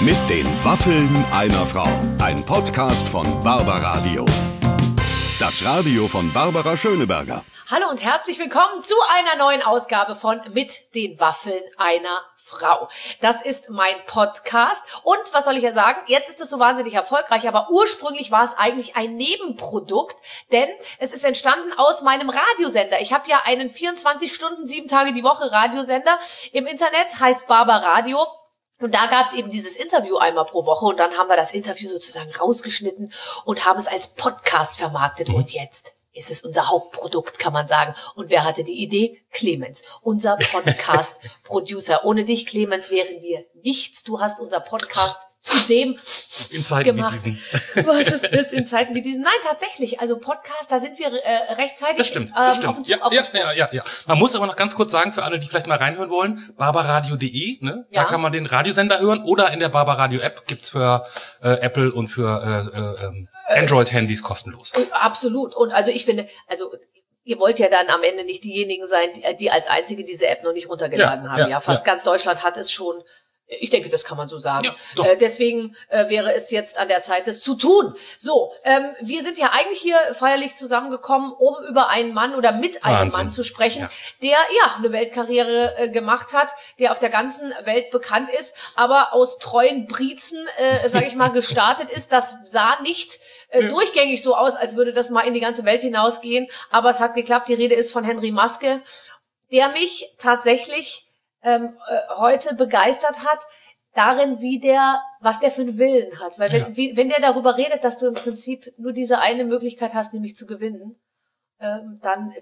Mit den Waffeln einer Frau. Ein Podcast von Barbaradio. Das Radio von Barbara Schöneberger. Hallo und herzlich willkommen zu einer neuen Ausgabe von Mit den Waffeln einer Frau. Das ist mein Podcast und was soll ich ja sagen, jetzt ist es so wahnsinnig erfolgreich, aber ursprünglich war es eigentlich ein Nebenprodukt, denn es ist entstanden aus meinem Radiosender. Ich habe ja einen 24 Stunden, 7 Tage die Woche Radiosender im Internet, heißt Barbaradio. Und da gab es eben dieses Interview einmal pro Woche und dann haben wir das Interview sozusagen rausgeschnitten und haben es als Podcast vermarktet. Und jetzt ist es unser Hauptprodukt, kann man sagen. Und wer hatte die Idee? Clemens, unser Podcast-Producer. Ohne dich, Clemens, wären wir nichts. Du hast unser Podcast zudem in Zeiten gemacht. wie diesen. Was ist in Zeiten wie diesen? Nein, tatsächlich. Also Podcast, da sind wir rechtzeitig das stimmt. auf den Zug aufgesprungen. Ja. Man muss aber noch ganz kurz sagen, für alle, die vielleicht mal reinhören wollen, barbaradio.de, ne? Ja. Da kann man den Radiosender hören oder in der Barbaradio-App gibt's für Apple und für Android-Handys kostenlos. Absolut. Und also ich finde, ihr wollt ja dann am Ende nicht diejenigen sein, die als einzige diese App noch nicht runtergeladen haben. Ja, fast ganz Deutschland hat es schon. Ich denke, das kann man so sagen. Ja, doch. Deswegen wäre es jetzt an der Zeit, das zu tun. So, wir sind ja eigentlich hier feierlich zusammengekommen, um über einen Mann oder mit einem Mann zu sprechen, der eine Weltkarriere gemacht hat, der auf der ganzen Welt bekannt ist, aber aus treuen Briezen, sage ich mal, gestartet ist. Das sah nicht durchgängig so aus, als würde das mal in die ganze Welt hinausgehen. Aber es hat geklappt. Die Rede ist von Henry Maske, der mich tatsächlich heute begeistert hat, darin, was der für einen Willen hat. Weil wenn der darüber redet, dass du im Prinzip nur diese eine Möglichkeit hast, nämlich zu gewinnen, dann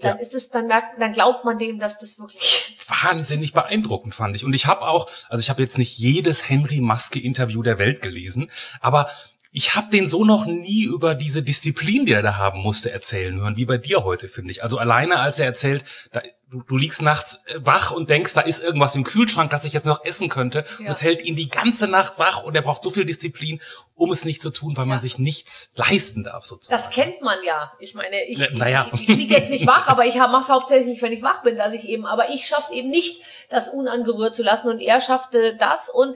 glaubt man dem, dass das wirklich wahnsinnig beeindruckend fand ich. Und ich habe jetzt nicht jedes Henry Maske Interview der Welt gelesen, aber ich habe den so noch nie über diese Disziplin, die er da haben musste, erzählen hören, wie bei dir heute, finde ich. Also alleine, als er erzählt, du liegst nachts wach und denkst, da ist irgendwas im Kühlschrank, das ich jetzt noch essen könnte. Ja. Und es hält ihn die ganze Nacht wach und er braucht so viel Disziplin, um es nicht zu tun, weil man sich nichts leisten darf, sozusagen. Das kennt man ja. Ich meine, ich liege jetzt nicht wach, aber ich mache es hauptsächlich, wenn ich wach bin, aber ich schaff's eben nicht, das unangerührt zu lassen und er schaffte das und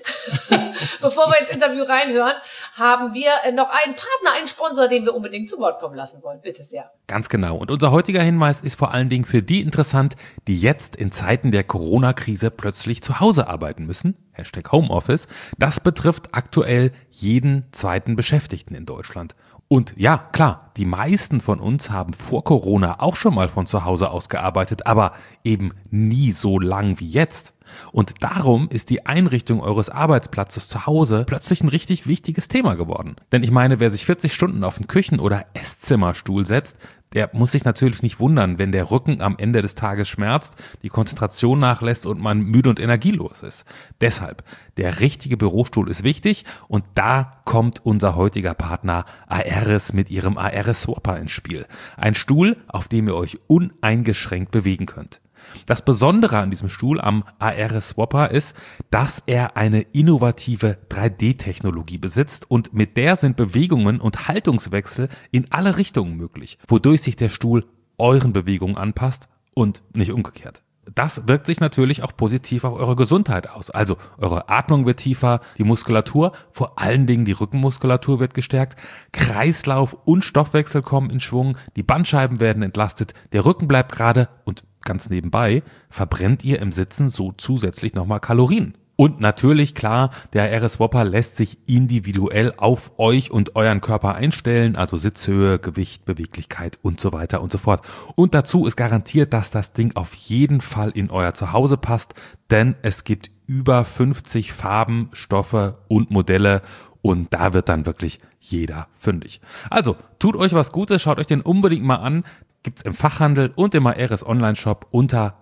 bevor wir ins Interview reinhören, haben wir noch einen Partner, einen Sponsor, den wir unbedingt zu Wort kommen lassen wollen. Bitte sehr. Ganz genau. Und unser heutiger Hinweis ist vor allen Dingen für die interessant, die jetzt in Zeiten der Corona-Krise plötzlich zu Hause arbeiten müssen. #Homeoffice. Das betrifft aktuell jeden zweiten Beschäftigten in Deutschland. Und ja, klar, die meisten von uns haben vor Corona auch schon mal von zu Hause aus gearbeitet, aber eben nie so lang wie jetzt. Und darum ist die Einrichtung eures Arbeitsplatzes zu Hause plötzlich ein richtig wichtiges Thema geworden. Denn ich meine, wer sich 40 Stunden auf den Küchen- oder Esszimmerstuhl setzt, der muss sich natürlich nicht wundern, wenn der Rücken am Ende des Tages schmerzt, die Konzentration nachlässt und man müde und energielos ist. Deshalb, der richtige Bürostuhl ist wichtig und da kommt unser heutiger Partner Aeris mit ihrem Aeris Swapper ins Spiel. Ein Stuhl, auf dem ihr euch uneingeschränkt bewegen könnt. Das Besondere an diesem Stuhl am Aeris Swapper ist, dass er eine innovative 3D-Technologie besitzt und mit der sind Bewegungen und Haltungswechsel in alle Richtungen möglich, wodurch sich der Stuhl euren Bewegungen anpasst und nicht umgekehrt. Das wirkt sich natürlich auch positiv auf eure Gesundheit aus. Also eure Atmung wird tiefer, die Muskulatur, vor allen Dingen die Rückenmuskulatur wird gestärkt, Kreislauf und Stoffwechsel kommen in Schwung, die Bandscheiben werden entlastet, der Rücken bleibt gerade und ganz nebenbei verbrennt ihr im Sitzen so zusätzlich nochmal Kalorien. Und natürlich, klar, der Aeris Swapper lässt sich individuell auf euch und euren Körper einstellen, also Sitzhöhe, Gewicht, Beweglichkeit und so weiter und so fort. Und dazu ist garantiert, dass das Ding auf jeden Fall in euer Zuhause passt, denn es gibt über 50 Farben, Stoffe und Modelle und da wird dann wirklich jeder fündig. Also, tut euch was Gutes, schaut euch den unbedingt mal an. Gibt's im Fachhandel und im Aeris Online-Shop unter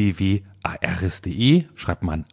www.aeris.de, schreibt man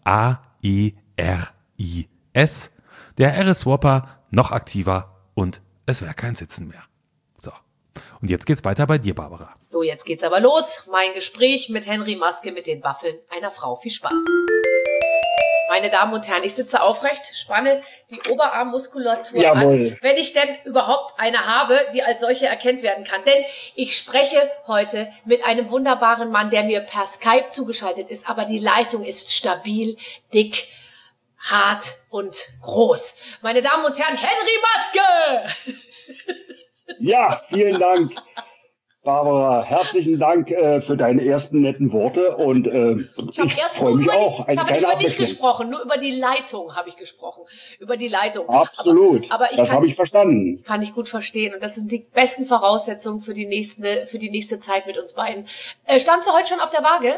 A-E-R-I-S. Der Aeris Swapper noch aktiver und es wäre kein Sitzen mehr. So, und jetzt geht's weiter bei dir, Barbara. So, jetzt geht's aber los. Mein Gespräch mit Henry Maske mit den Waffeln einer Frau. Viel Spaß. Meine Damen und Herren, ich sitze aufrecht, spanne die Oberarmmuskulatur an, wenn ich denn überhaupt eine habe, die als solche erkannt werden kann. Denn ich spreche heute mit einem wunderbaren Mann, der mir per Skype zugeschaltet ist, aber die Leitung ist stabil, dick, hart und groß. Meine Damen und Herren, Henry Maske! Ja, vielen Dank, Barbara. Herzlichen Dank für deine ersten netten Worte und ich freue mich auch. Ich habe nicht über dich gesprochen, nur über die Leitung habe ich gesprochen. Über die Leitung. Absolut, aber das habe ich verstanden. Kann ich gut verstehen und das sind die besten Voraussetzungen für die nächste Zeit mit uns beiden. Standst du heute schon auf der Waage?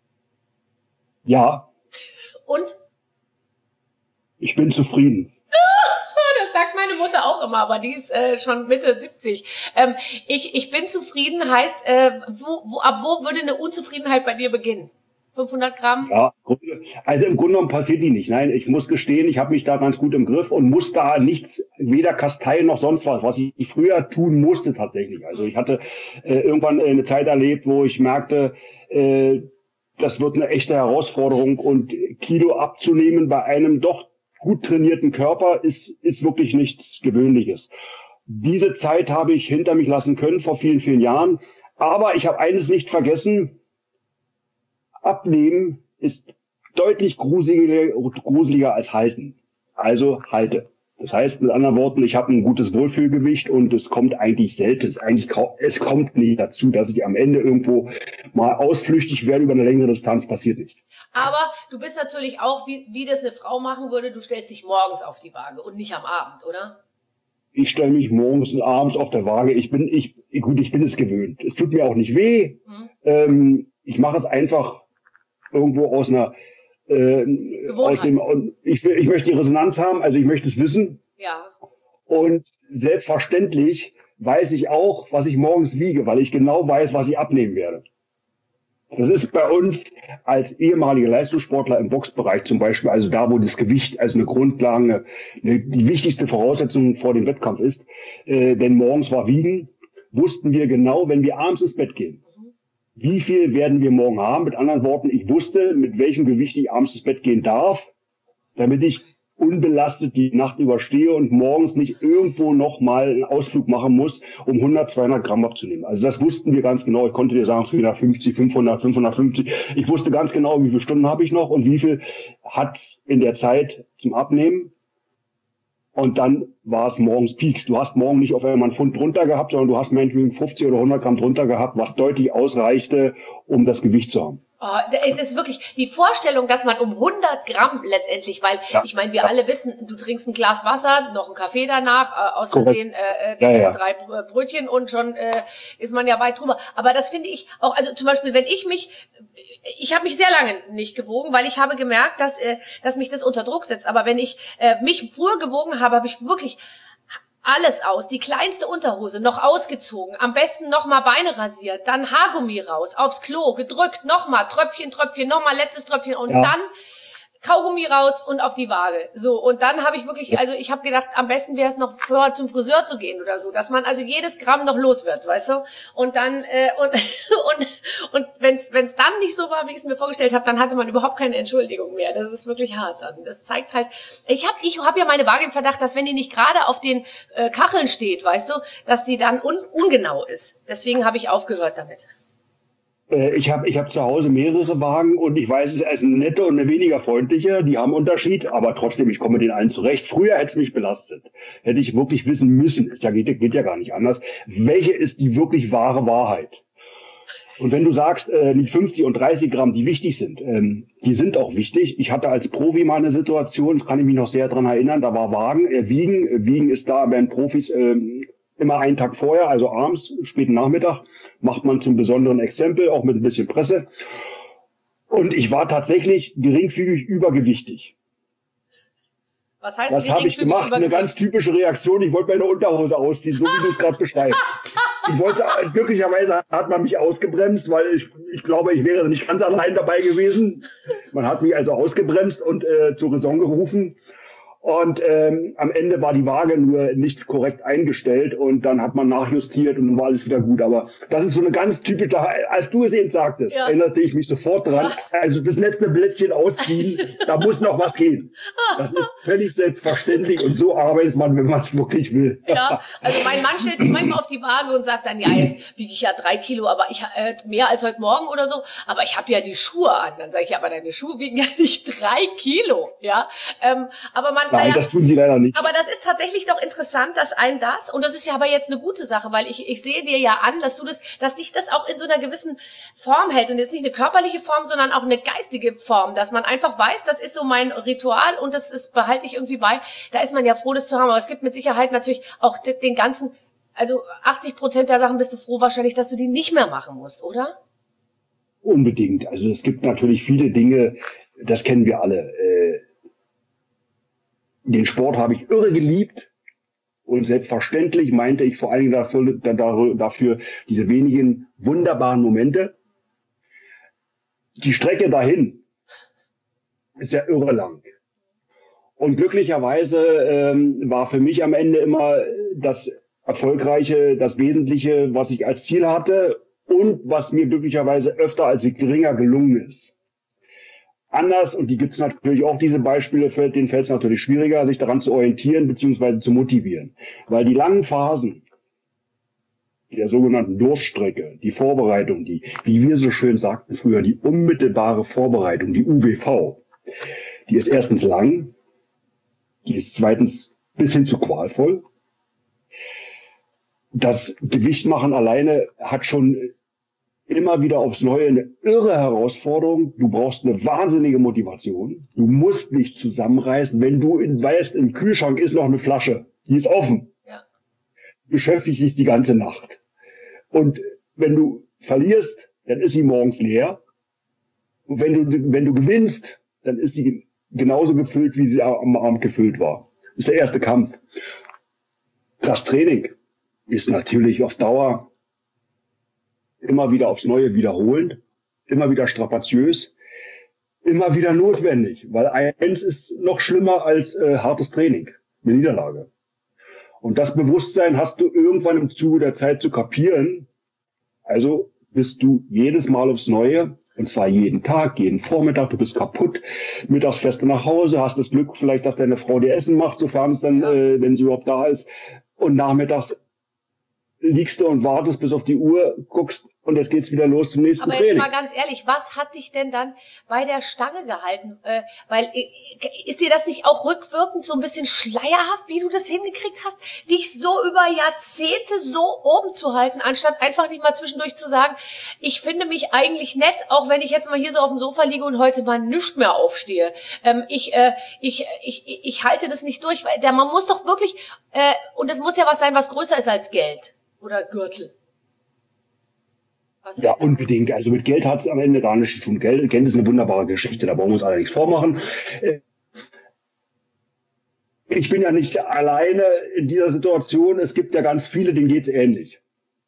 Ja. Und? Ich bin zufrieden. Das sagt meine Mutter auch immer, aber die ist schon Mitte 70. Ich bin zufrieden heißt, ab wo würde eine Unzufriedenheit bei dir beginnen? 500 Gramm? Ja, also im Grunde genommen passiert die nicht. Nein, ich muss gestehen, ich habe mich da ganz gut im Griff und muss da nichts, weder kasteien noch sonst was ich früher tun musste tatsächlich. Also ich hatte irgendwann eine Zeit erlebt, wo ich merkte, das wird eine echte Herausforderung und Kilo abzunehmen bei einem doch gut trainierten Körper ist wirklich nichts Gewöhnliches. Diese Zeit habe ich hinter mich lassen können vor vielen, vielen Jahren. Aber ich habe eines nicht vergessen. Abnehmen ist deutlich gruseliger als halten. Also halte. Das heißt mit anderen Worten, ich habe ein gutes Wohlfühlgewicht und es kommt eigentlich selten. Es kommt nicht dazu, dass ich am Ende irgendwo mal ausflüchtig werde über eine längere Distanz. Passiert nicht. Aber du bist natürlich auch, wie das eine Frau machen würde, du stellst dich morgens auf die Waage und nicht am Abend, oder? Ich stelle mich morgens und abends auf der Waage. Ich bin es gewöhnt. Es tut mir auch nicht weh. Ich mache es einfach irgendwo aus einer ich möchte die Resonanz haben, also ich möchte es wissen. Ja. Und selbstverständlich weiß ich auch, was ich morgens wiege, weil ich genau weiß, was ich abnehmen werde. Das ist bei uns als ehemalige Leistungssportler im Boxbereich zum Beispiel, also da, wo das Gewicht als eine Grundlage, die wichtigste Voraussetzung vor dem Wettkampf ist. Denn morgens war Wiegen, wussten wir genau, wenn wir abends ins Bett gehen. Wie viel werden wir morgen haben? Mit anderen Worten, ich wusste, mit welchem Gewicht ich abends ins Bett gehen darf, damit ich unbelastet die Nacht überstehe und morgens nicht irgendwo nochmal einen Ausflug machen muss, um 100, 200 Gramm abzunehmen. Also das wussten wir ganz genau. Ich konnte dir sagen, 450, 500, 550. Ich wusste ganz genau, wie viele Stunden habe ich noch und wie viel hat es in der Zeit zum Abnehmen. Und dann war es morgens Peaks. Du hast morgen nicht auf einmal einen Pfund drunter gehabt, sondern du hast meinetwegen 50 oder 100 Gramm drunter gehabt, was deutlich ausreichte, um das Gewicht zu haben. Oh, das ist wirklich die Vorstellung, dass man um 100 Gramm letztendlich, weil ich meine, wir alle wissen, du trinkst ein Glas Wasser, noch einen Kaffee danach, aus Versehen 3 Brötchen und schon ist man ja weit drüber. Aber das finde ich auch, also zum Beispiel, wenn ich habe mich sehr lange nicht gewogen, weil ich habe gemerkt, dass mich das unter Druck setzt. Aber wenn ich mich früher gewogen habe, habe ich wirklich alles aus, die kleinste Unterhose noch ausgezogen, am besten nochmal Beine rasiert, dann Haargummi raus, aufs Klo, gedrückt, nochmal, Tröpfchen, nochmal letztes Tröpfchen und dann Kaugummi raus und auf die Waage. So, und dann habe ich wirklich, also ich habe gedacht, am besten wäre es noch vorher zum Friseur zu gehen oder so, dass man also jedes Gramm noch los wird, weißt du? Und dann, und wenn es dann nicht so war, wie ich es mir vorgestellt habe, dann hatte man überhaupt keine Entschuldigung mehr. Das ist wirklich hart dann. Das zeigt halt, ich hab ja meine Waage im Verdacht, dass wenn die nicht gerade auf den Kacheln steht, weißt du, dass die dann ungenau ist. Deswegen habe ich aufgehört damit. Ich hab zu Hause mehrere Wagen und ich weiß, es ist eine nette und eine weniger freundliche. Die haben Unterschied, aber trotzdem, ich komme mit den allen zurecht. Früher hätte es mich belastet. Hätte ich wirklich wissen müssen, geht ja gar nicht anders. Welche ist die wirklich wahre Wahrheit? Und wenn du sagst, nicht 50 und 30 Gramm, die wichtig sind, die sind auch wichtig. Ich hatte als Profi mal eine Situation, kann ich mich noch sehr dran erinnern, da war Wiegen. Wiegen ist da bei den Profis immer einen Tag vorher, also abends, späten Nachmittag, macht man zum besonderen Exempel, auch mit ein bisschen Presse. Und ich war tatsächlich geringfügig übergewichtig. Was heißt das habe ich gemacht? Eine ganz typische Reaktion. Ich wollte meine Unterhose ausziehen, so wie du es gerade beschreibst. Glücklicherweise hat man mich ausgebremst, weil ich glaube, ich wäre nicht ganz allein dabei gewesen. Man hat mich also ausgebremst und zur Raison gerufen. Und am Ende war die Waage nur nicht korrekt eingestellt und dann hat man nachjustiert und dann war alles wieder gut. Aber das ist so eine ganz typische, als du es eben sagtest, erinnerte ich mich sofort dran. Also das letzte Blättchen ausziehen, da muss noch was gehen. Das ist völlig selbstverständlich und so arbeitet man, wenn man es wirklich will. Ja, also mein Mann stellt sich manchmal auf die Waage und sagt dann, ja, jetzt wiege ich ja 3 Kilo, aber ich mehr als heute Morgen oder so, aber ich habe ja die Schuhe an. Dann sage ich, aber deine Schuhe wiegen ja nicht 3 Kilo, ja. Aber man Nein, das tun sie leider nicht. Aber das ist tatsächlich doch interessant, dass und das ist ja aber jetzt eine gute Sache, weil ich sehe dir ja an, dass dich das auch in so einer gewissen Form hält und jetzt nicht eine körperliche Form, sondern auch eine geistige Form, dass man einfach weiß, das ist so mein Ritual und behalte ich irgendwie bei. Da ist man ja froh, das zu haben, aber es gibt mit Sicherheit natürlich auch den ganzen, also 80% der Sachen bist du froh wahrscheinlich, dass du die nicht mehr machen musst, oder? Unbedingt. Also es gibt natürlich viele Dinge, das kennen wir alle. Den Sport habe ich irre geliebt und selbstverständlich meinte ich vor allen Dingen dafür diese wenigen wunderbaren Momente. Die Strecke dahin ist ja irre lang. Und glücklicherweise war für mich am Ende immer das Erfolgreiche, das Wesentliche, was ich als Ziel hatte und was mir glücklicherweise öfter als geringer gelungen ist. Anders, und die gibt es natürlich auch, diese Beispiele, denen fällt es natürlich schwieriger, sich daran zu orientieren bzw. zu motivieren. Weil die langen Phasen der sogenannten Durststrecke, die Vorbereitung, wie wir so schön sagten früher, die unmittelbare Vorbereitung, die UWV, die ist erstens lang, die ist zweitens bis hin zu qualvoll. Das Gewichtmachen alleine hat schon immer wieder aufs Neue eine irre Herausforderung. Du brauchst eine wahnsinnige Motivation. Du musst dich zusammenreißen. Wenn du weißt, im Kühlschrank ist noch eine Flasche, die ist offen. Ja. Beschäftigt dich die ganze Nacht. Und wenn du verlierst, dann ist sie morgens leer. Und wenn du gewinnst, dann ist sie genauso gefüllt, wie sie am Abend gefüllt war. Das ist der erste Kampf. Das Training ist natürlich auf Dauer immer wieder aufs Neue wiederholend, immer wieder strapaziös, immer wieder notwendig, weil eins ist noch schlimmer als hartes Training, eine Niederlage. Und das Bewusstsein hast du irgendwann im Zuge der Zeit zu kapieren. Also bist du jedes Mal aufs Neue, und zwar jeden Tag, jeden Vormittag, du bist kaputt, mittags fährst du nach Hause, hast das Glück vielleicht, dass deine Frau dir Essen macht, sofern es dann, wenn sie überhaupt da ist, und nachmittags liegst du und wartest bis auf die Uhr, guckst und jetzt geht's wieder los zum nächsten Training. Aber jetzt mal ganz ehrlich, was hat dich denn dann bei der Stange gehalten? Weil ist dir das nicht auch rückwirkend so ein bisschen schleierhaft, wie du das hingekriegt hast, dich so über Jahrzehnte so oben zu halten, anstatt einfach nicht mal zwischendurch zu sagen, ich finde mich eigentlich nett, auch wenn ich jetzt mal hier so auf dem Sofa liege und heute mal nicht mehr aufstehe. Ich halte das nicht durch, weil man muss doch wirklich, und es muss ja was sein, was größer ist als Geld. Oder Gürtel. Ja, unbedingt. Also mit Geld hat es am Ende gar nichts zu tun. Geld ist eine wunderbare Geschichte, da brauchen wir uns alle nichts vormachen. Ich bin ja nicht alleine in dieser Situation. Es gibt ja ganz viele, denen geht's ähnlich.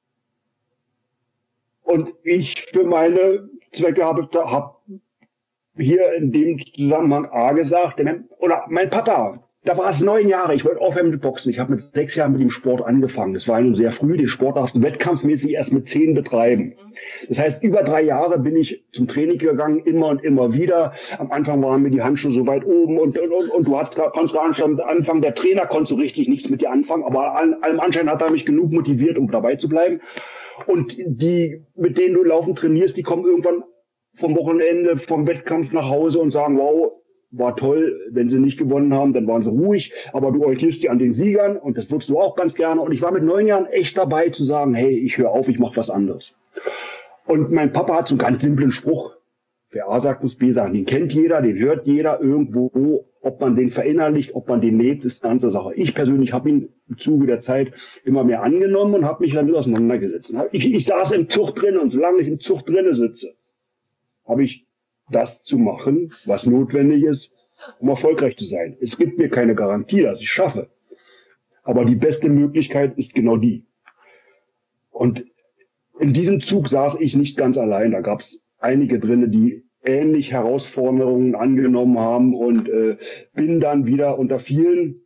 Und ich für meine Zwecke habe hier in dem Zusammenhang gesagt, oder mein Papa, da war es 9 Jahre, ich wollte aufhören mit Boxen. Ich habe mit 6 Jahren mit dem Sport angefangen. Das war nun sehr früh, den Sport darfst du wettkampfmäßig erst mit 10 betreiben. Das heißt, über 3 Jahre bin ich zum Training gegangen, immer und immer wieder. Am Anfang waren mir die Handschuhe so weit oben und du konntest gar nicht anfangen. Der Trainer konnte so richtig nichts mit dir anfangen, aber allem Anschein hat er mich genug motiviert, um dabei zu bleiben. Und die, mit denen du laufend trainierst, die kommen irgendwann vom Wochenende, vom Wettkampf nach Hause und sagen, wow, war toll. Wenn sie nicht gewonnen haben, dann waren sie ruhig, aber du orientierst dich an den Siegern und das würdest du auch ganz gerne. Und ich war mit 9 Jahren echt dabei zu sagen, hey, ich höre auf, ich mache was anderes. Und mein Papa hat so einen ganz simplen Spruch. Wer A sagt, muss B sagen. Den kennt jeder, den hört jeder irgendwo. Ob man den verinnerlicht, ob man den lebt, ist eine andere Sache. Ich persönlich habe ihn im Zuge der Zeit immer mehr angenommen und habe mich damit auseinandergesetzt. Ich saß im Zug drin und solange ich im Zug drinne sitze, habe ich das zu machen, was notwendig ist, um erfolgreich zu sein. Es gibt mir keine Garantie, dass ich schaffe. Aber die beste Möglichkeit ist genau die. Und in diesem Zug saß ich nicht ganz allein. Da gab es einige drinne, die ähnlich Herausforderungen angenommen haben und bin dann wieder unter vielen.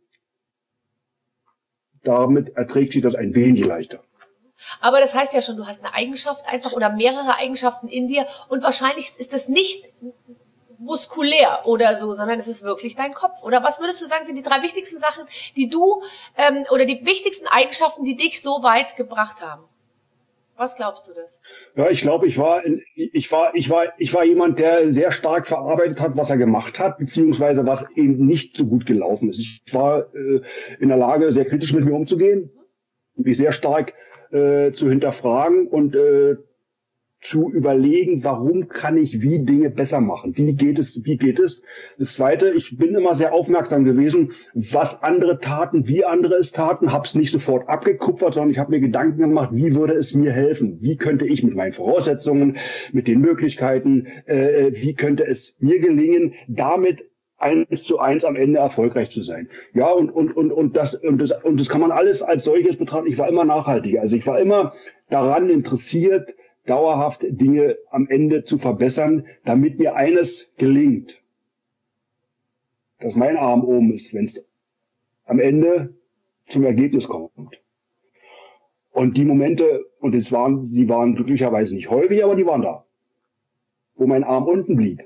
Damit erträgt sich das ein wenig leichter. Aber das heißt ja schon, du hast eine Eigenschaft einfach oder mehrere Eigenschaften in dir und wahrscheinlich ist das nicht muskulär oder so, sondern es ist wirklich dein Kopf. Oder was würdest du sagen, sind die 3 wichtigsten Sachen, die du oder die wichtigsten Eigenschaften, die dich so weit gebracht haben? Was glaubst du das? Ja, ich glaube, ich war jemand, der sehr stark verarbeitet hat, was er gemacht hat, beziehungsweise was eben nicht so gut gelaufen ist. Ich war in der Lage, sehr kritisch mit mir umzugehen, mich sehr stark zu hinterfragen und zu überlegen, warum kann ich wie Dinge besser machen? Wie geht es? Das Zweite, ich bin immer sehr aufmerksam gewesen, was andere taten, wie andere es taten, habe es nicht sofort abgekupfert, sondern ich habe mir Gedanken gemacht, wie würde es mir helfen? Wie könnte ich mit meinen Voraussetzungen, mit den Möglichkeiten, wie könnte es mir gelingen, damit 1:1 am Ende erfolgreich zu sein. Ja, und das kann man alles als solches betrachten. Ich war immer nachhaltig. Also ich war immer daran interessiert, dauerhaft Dinge am Ende zu verbessern, damit mir eines gelingt. Dass mein Arm oben ist, wenn es am Ende zum Ergebnis kommt. Und die Momente, sie waren glücklicherweise nicht häufig, aber die waren da. Wo mein Arm unten blieb.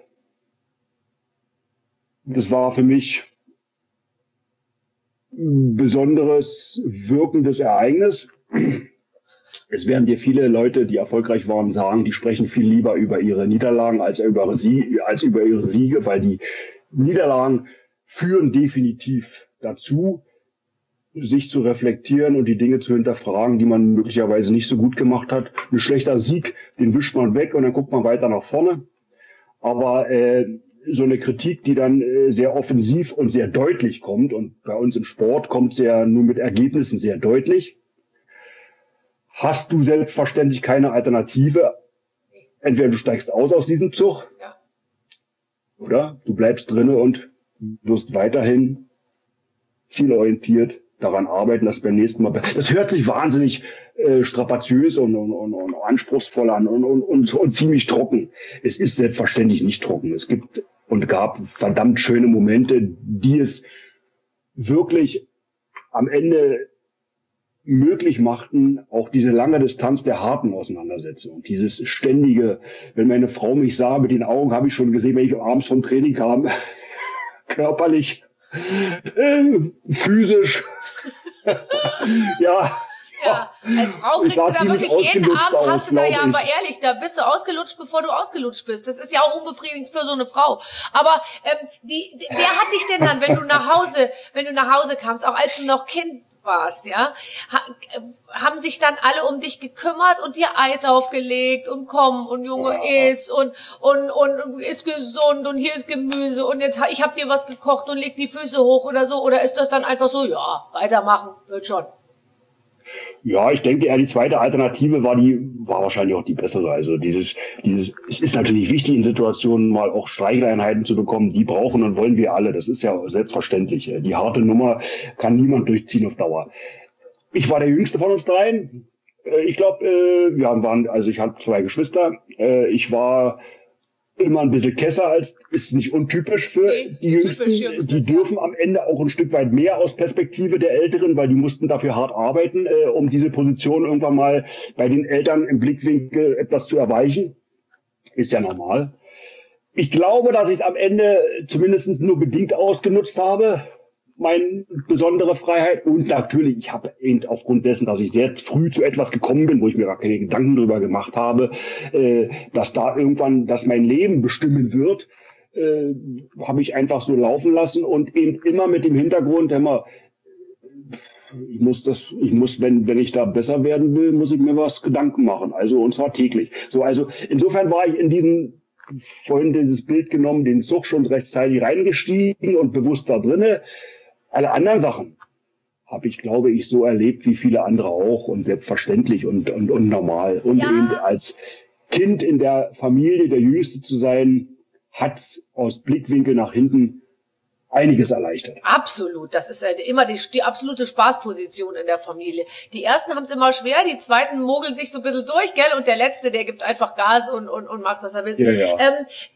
Das war für mich ein besonderes, wirkendes Ereignis. Es werden dir viele Leute, die erfolgreich waren, sagen, die sprechen viel lieber über ihre Niederlagen als über ihre Siege, weil die Niederlagen führen definitiv dazu, sich zu reflektieren und die Dinge zu hinterfragen, die man möglicherweise nicht so gut gemacht hat. Ein schlechter Sieg, den wischt man weg und dann guckt man weiter nach vorne. Aber so eine Kritik, die dann sehr offensiv und sehr deutlich kommt, und bei uns im Sport kommt sie ja nur mit Ergebnissen sehr deutlich, hast du selbstverständlich keine Alternative. Entweder du steigst aus diesem Zug, ja, oder du bleibst drinne und wirst weiterhin zielorientiert daran arbeiten, dass beim nächsten Mal... Das hört sich wahnsinnig strapaziös und anspruchsvoll an und ziemlich trocken. Es ist selbstverständlich nicht trocken. Es gibt und gab verdammt schöne Momente, die es wirklich am Ende möglich machten, auch diese lange Distanz der harten Auseinandersetzung. Dieses ständige, wenn meine Frau mich sah, mit den Augen habe ich schon gesehen, wenn ich abends vom Training kam, körperlich, physisch. Ja, als Frau kriegst du da wirklich jeden Abend, hast du da ja, aber ehrlich, da bist du ausgelutscht, bevor du ausgelutscht bist. Das ist ja auch unbefriedigend für so eine Frau. Aber wer hat dich denn dann, wenn du nach Hause kamst, auch als du noch Kind warst, ja, haben sich dann alle um dich gekümmert und dir Eis aufgelegt und komm und Junge, iss und ist gesund und hier ist Gemüse und jetzt ich hab dir was gekocht und leg die Füße hoch oder so, oder ist das dann einfach so, ja, weitermachen, wird schon? Ja, ich denke eher die zweite Alternative war wahrscheinlich auch die bessere. Also es ist natürlich wichtig, in Situationen mal auch Streicheleinheiten zu bekommen. Die brauchen und wollen wir alle. Das ist ja selbstverständlich. Die harte Nummer kann niemand durchziehen auf Dauer. Ich war der Jüngste von uns dreien. Ich glaube, ich habe 2 Geschwister. Ich war immer ein bisschen Kesser, ist nicht untypisch für die Jüngsten. Die dürfen am Ende auch ein Stück weit mehr aus Perspektive der Älteren, weil die mussten dafür hart arbeiten, um diese Position irgendwann mal bei den Eltern im Blickwinkel etwas zu erweichen. Ist ja normal. Ich glaube, dass ich es am Ende zumindest nur bedingt ausgenutzt habe, meine besondere Freiheit. Und natürlich, ich habe eben aufgrund dessen, dass ich sehr früh zu etwas gekommen bin, wo ich mir gar keine Gedanken drüber gemacht habe, dass da irgendwann das mein Leben bestimmen wird, habe ich einfach so laufen lassen und eben immer mit dem Hintergrund, wenn ich da besser werden will, muss ich mir was Gedanken machen. Also, und zwar täglich. So, also, insofern war ich vorhin dieses Bild genommen, den Zug schon rechtzeitig reingestiegen und bewusst da drinne. Alle anderen Sachen habe ich, glaube ich, so erlebt wie viele andere auch und selbstverständlich und normal. Und eben als Kind in der Familie der Jüngste zu sein, hat aus Blickwinkel nach hinten einiges erleichtert. Absolut, das ist immer die absolute Spaßposition in der Familie. Die Ersten haben es immer schwer, die Zweiten mogeln sich so ein bisschen durch, gell? Und der Letzte, der gibt einfach Gas und macht, was er will. Ja.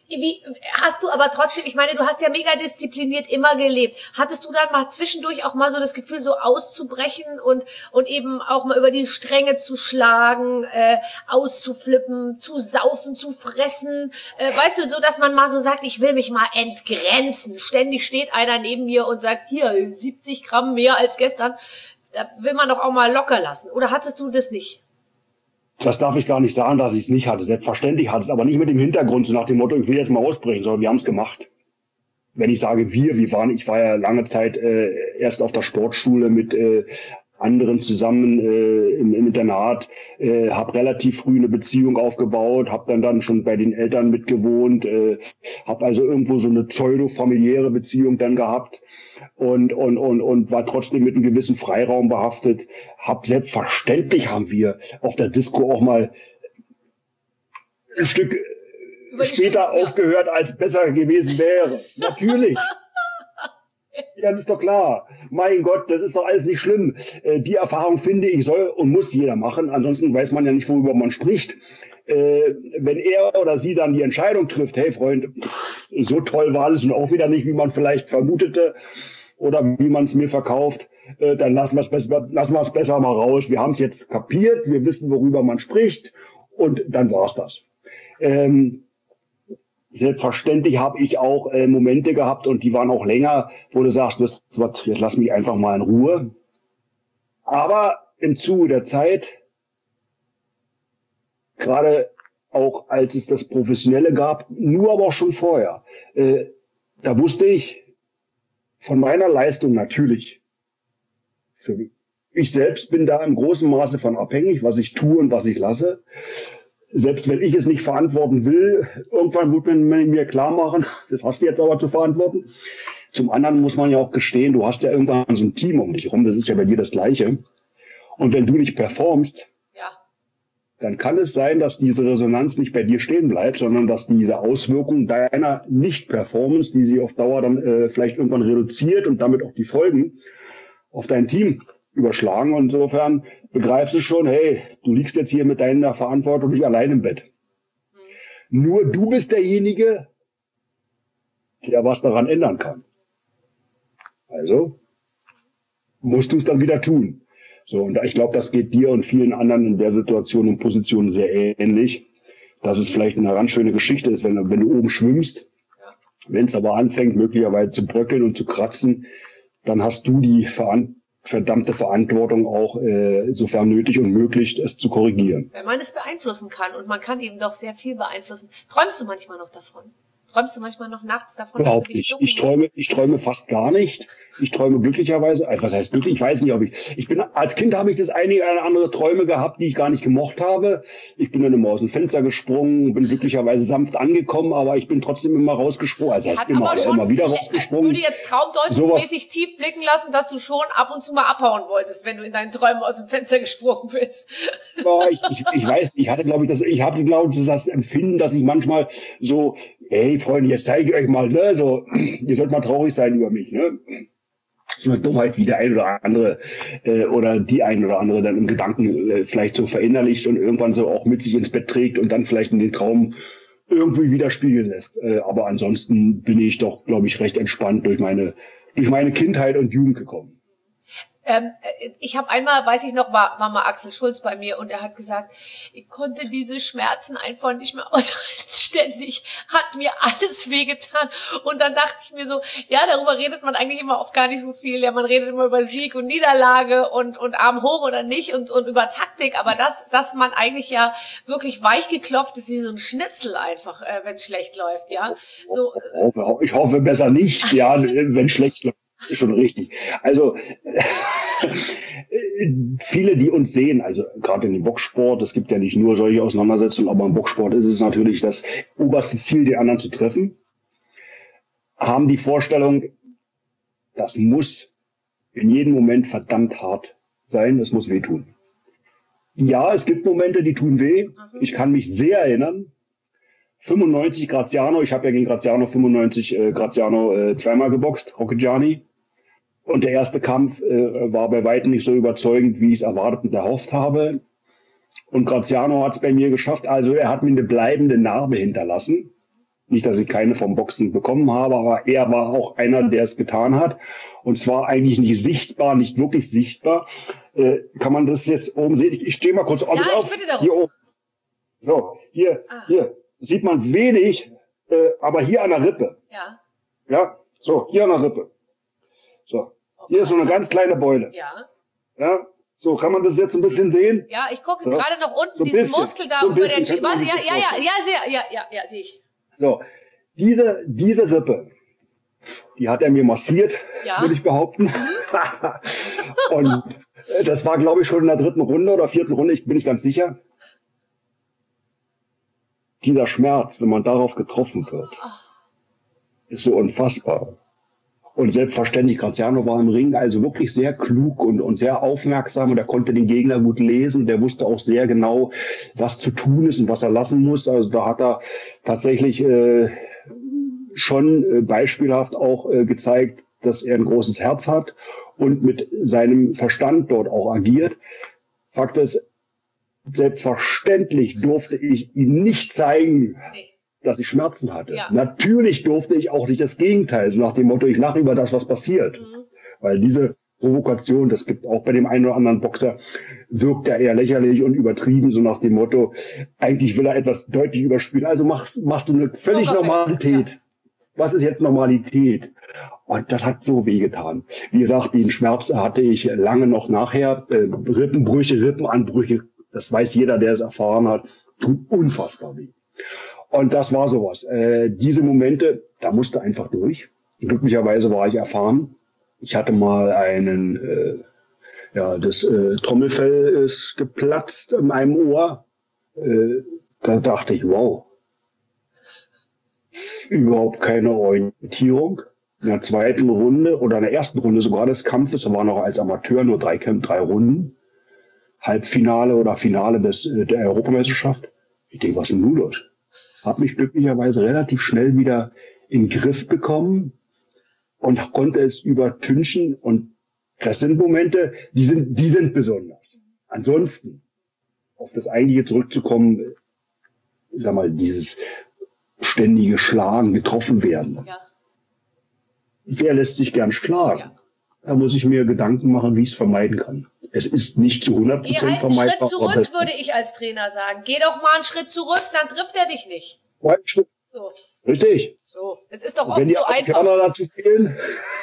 Wie hast du aber trotzdem, ich meine, du hast ja mega diszipliniert immer gelebt. Hattest du dann mal zwischendurch auch mal so das Gefühl, so auszubrechen und eben auch mal über die Stränge zu schlagen, auszuflippen, zu saufen, zu fressen? Weißt du, so dass man mal so sagt, ich will mich mal entgrenzen. Ständig steht einer neben mir und sagt, hier, 70 Gramm mehr als gestern. Da will man doch auch mal locker lassen. Oder hattest du das nicht? Das darf ich gar nicht sagen, dass ich es nicht hatte. Selbstverständlich hatte es, aber nicht mit dem Hintergrund, so nach dem Motto, ich will jetzt mal ausbrechen, sondern wir haben es gemacht. Wenn ich sage ich war ja lange Zeit erst auf der Sportschule mit anderen zusammen im Internat, habe relativ früh eine Beziehung aufgebaut, habe dann schon bei den Eltern mitgewohnt, habe also irgendwo so eine pseudo-familiäre Beziehung dann gehabt und war trotzdem mit einem gewissen Freiraum behaftet. Selbstverständlich haben wir auf der Disco auch mal ein Stück später aufgehört, als besser gewesen wäre. Natürlich. Ja, das ist doch klar. Mein Gott, das ist doch alles nicht schlimm. Die Erfahrung, finde ich, soll und muss jeder machen. Ansonsten weiß man ja nicht, worüber man spricht. Wenn er oder sie dann die Entscheidung trifft, hey Freund, so toll war es und auch wieder nicht, wie man vielleicht vermutete oder wie man es mir verkauft, dann lassen wir es besser mal raus. Wir haben es jetzt kapiert, wir wissen, worüber man spricht und dann war es das. Selbstverständlich habe ich auch Momente gehabt und die waren auch länger, wo du sagst, jetzt lass mich einfach mal in Ruhe. Aber im Zuge der Zeit, gerade auch als es das Professionelle gab, nur aber auch schon vorher, da wusste ich von meiner Leistung natürlich, ich selbst bin da im großen Maße von abhängig, was ich tue und was ich lasse. Selbst wenn ich es nicht verantworten will, irgendwann wird man mir klar machen, das hast du jetzt aber zu verantworten. Zum anderen muss man ja auch gestehen, du hast ja irgendwann so ein Team um dich rum, das ist ja bei dir das Gleiche. Und wenn du nicht performst, dann kann es sein, dass diese Resonanz nicht bei dir stehen bleibt, sondern dass diese Auswirkung deiner Nicht-Performance, die sie auf Dauer dann vielleicht irgendwann reduziert und damit auch die Folgen auf dein Team überschlagen. Und insofern begreifst du schon, hey, du liegst jetzt hier mit deiner Verantwortung nicht allein im Bett. Nur du bist derjenige, der was daran ändern kann. Also musst du es dann wieder tun. So, und ich glaube, das geht dir und vielen anderen in der Situation und Position sehr ähnlich, dass es vielleicht eine ganz schöne Geschichte ist, wenn du oben schwimmst. Wenn es aber anfängt, möglicherweise zu bröckeln und zu kratzen, dann hast du die verdammte Verantwortung auch, sofern nötig und möglich, es zu korrigieren. Wenn man es beeinflussen kann und man kann eben doch sehr viel beeinflussen. Träumst du manchmal noch davon? Träumst du manchmal noch nachts davon, Überhaupt dass du dich nicht. Ich träume fast gar nicht. Ich träume glücklicherweise, was heißt glücklich? Ich weiß nicht, als Kind habe ich das einige oder andere Träume gehabt, die ich gar nicht gemocht habe. Ich bin dann immer aus dem Fenster gesprungen, bin glücklicherweise sanft angekommen, aber ich bin trotzdem immer rausgesprungen. Also heißt immer wieder rausgesprungen. Ich würde jetzt traumdeutungsmäßig tief blicken lassen, dass du schon ab und zu mal abhauen wolltest, wenn du in deinen Träumen aus dem Fenster gesprungen bist. Ja, ich weiß, ich hatte glaube ich das Empfinden, dass ich manchmal so, hey Freunde, jetzt zeige ich euch mal, ne, so, ihr sollt mal traurig sein über mich, ne. So eine Dummheit, wie der ein oder andere oder die ein oder andere dann im Gedanken vielleicht so verinnerlicht und irgendwann so auch mit sich ins Bett trägt und dann vielleicht in den Traum irgendwie widerspiegeln lässt. Aber ansonsten bin ich doch, glaube ich, recht entspannt durch meine Kindheit und Jugend gekommen. Ich habe einmal, weiß ich noch, war mal Axel Schulz bei mir und er hat gesagt, ich konnte diese Schmerzen einfach nicht mehr aushalten. Ständig hat mir alles wehgetan. Und dann dachte ich mir so, ja, darüber redet man eigentlich immer oft gar nicht so viel. Ja, man redet immer über Sieg und Niederlage und Arm hoch oder nicht und über Taktik. Aber dass man eigentlich ja wirklich weich geklopft ist wie so ein Schnitzel einfach, wenn es schlecht läuft, ja. So. Ich hoffe besser nicht, ja, wenn schlecht läuft. Ist schon richtig. Also viele, die uns sehen, also gerade in dem Boxsport, es gibt ja nicht nur solche Auseinandersetzungen, aber im Boxsport ist es natürlich das oberste Ziel, den anderen zu treffen, haben die Vorstellung, das muss in jedem Moment verdammt hart sein, es muss wehtun. Ja, es gibt Momente, die tun weh. Ich kann mich sehr erinnern, 95 Graziano, ich habe ja gegen Graziano 95 Graziano zweimal geboxt, Rocchigiani. Und der erste Kampf war bei weitem nicht so überzeugend, wie ich es erwartet und erhofft habe. Und Graziano hat es bei mir geschafft. Also er hat mir eine bleibende Narbe hinterlassen. Nicht, dass ich keine vom Boxen bekommen habe, aber er war auch einer, der es getan hat. Und zwar eigentlich nicht sichtbar, nicht wirklich sichtbar. Kann man das jetzt oben sehen? Ich stehe mal kurz auf. Ja, ich bitte darum. Hier oben. So, hier sieht man wenig, aber hier an der Rippe. Ja. Ja, so, hier an der Rippe. So, hier ist so eine ganz kleine Beule. Ja. Ja, so, kann man das jetzt ein bisschen sehen? Ja, ich gucke so, gerade noch unten so diesen bisschen, Muskel da so über bisschen, den ja, sehe ich. So, diese Rippe, die hat er mir massiert, würde ich behaupten. Und das war, glaube ich, schon in der 3. Runde oder 4. Runde, bin ich ganz sicher. Dieser Schmerz, wenn man darauf getroffen wird, ist so unfassbar. Und selbstverständlich, Graziano war im Ring also wirklich sehr klug und sehr aufmerksam und er konnte den Gegner gut lesen. Der wusste auch sehr genau, was zu tun ist und was er lassen muss. Also da hat er tatsächlich schon beispielhaft auch gezeigt, dass er ein großes Herz hat und mit seinem Verstand dort auch agiert. Fakt ist, selbstverständlich durfte ich ihm nicht zeigen, dass ich Schmerzen hatte. Ja. Natürlich durfte ich auch nicht das Gegenteil, so nach dem Motto, ich lache über das, was passiert. Weil diese Provokation, das gibt auch bei dem einen oder anderen Boxer, wirkt ja eher lächerlich und übertrieben, so nach dem Motto, eigentlich will er etwas deutlich überspielen, also machst du eine völlig Normalität. Ja. Was ist jetzt Normalität? Und das hat so wehgetan. Wie gesagt, den Schmerz hatte ich lange noch nachher. Rippenbrüche, Rippenanbrüche, das weiß jeder, der es erfahren hat, tut unfassbar weh. Und das war sowas. Diese Momente, da musste einfach durch. Glücklicherweise war ich erfahren. Ich hatte mal das Trommelfell ist geplatzt in einem Ohr. Da dachte ich, wow, überhaupt keine Orientierung. In der 2. Runde oder in der 1. Runde sogar des Kampfes, da war noch als Amateur nur 3 Runden. Halbfinale oder Finale der Europameisterschaft. Ich denke, was ist denn nun los? Habe mich glücklicherweise relativ schnell wieder in den Griff bekommen und konnte es übertünchen. Und das sind Momente, die sind besonders. Ansonsten, auf das Eigentliche zurückzukommen, ich sag mal, dieses ständige Schlagen, getroffen werden. Ja. Wer lässt sich gern schlagen? Ja. Da muss ich mir Gedanken machen, wie ich es vermeiden kann. Es ist nicht zu 100% vermeidbar. Geh einen Schritt zurück, würde ich als Trainer sagen. Geh doch mal einen Schritt zurück, dann trifft er dich nicht. So. Richtig. So, es ist doch oft so einfach. Dazu fehlen.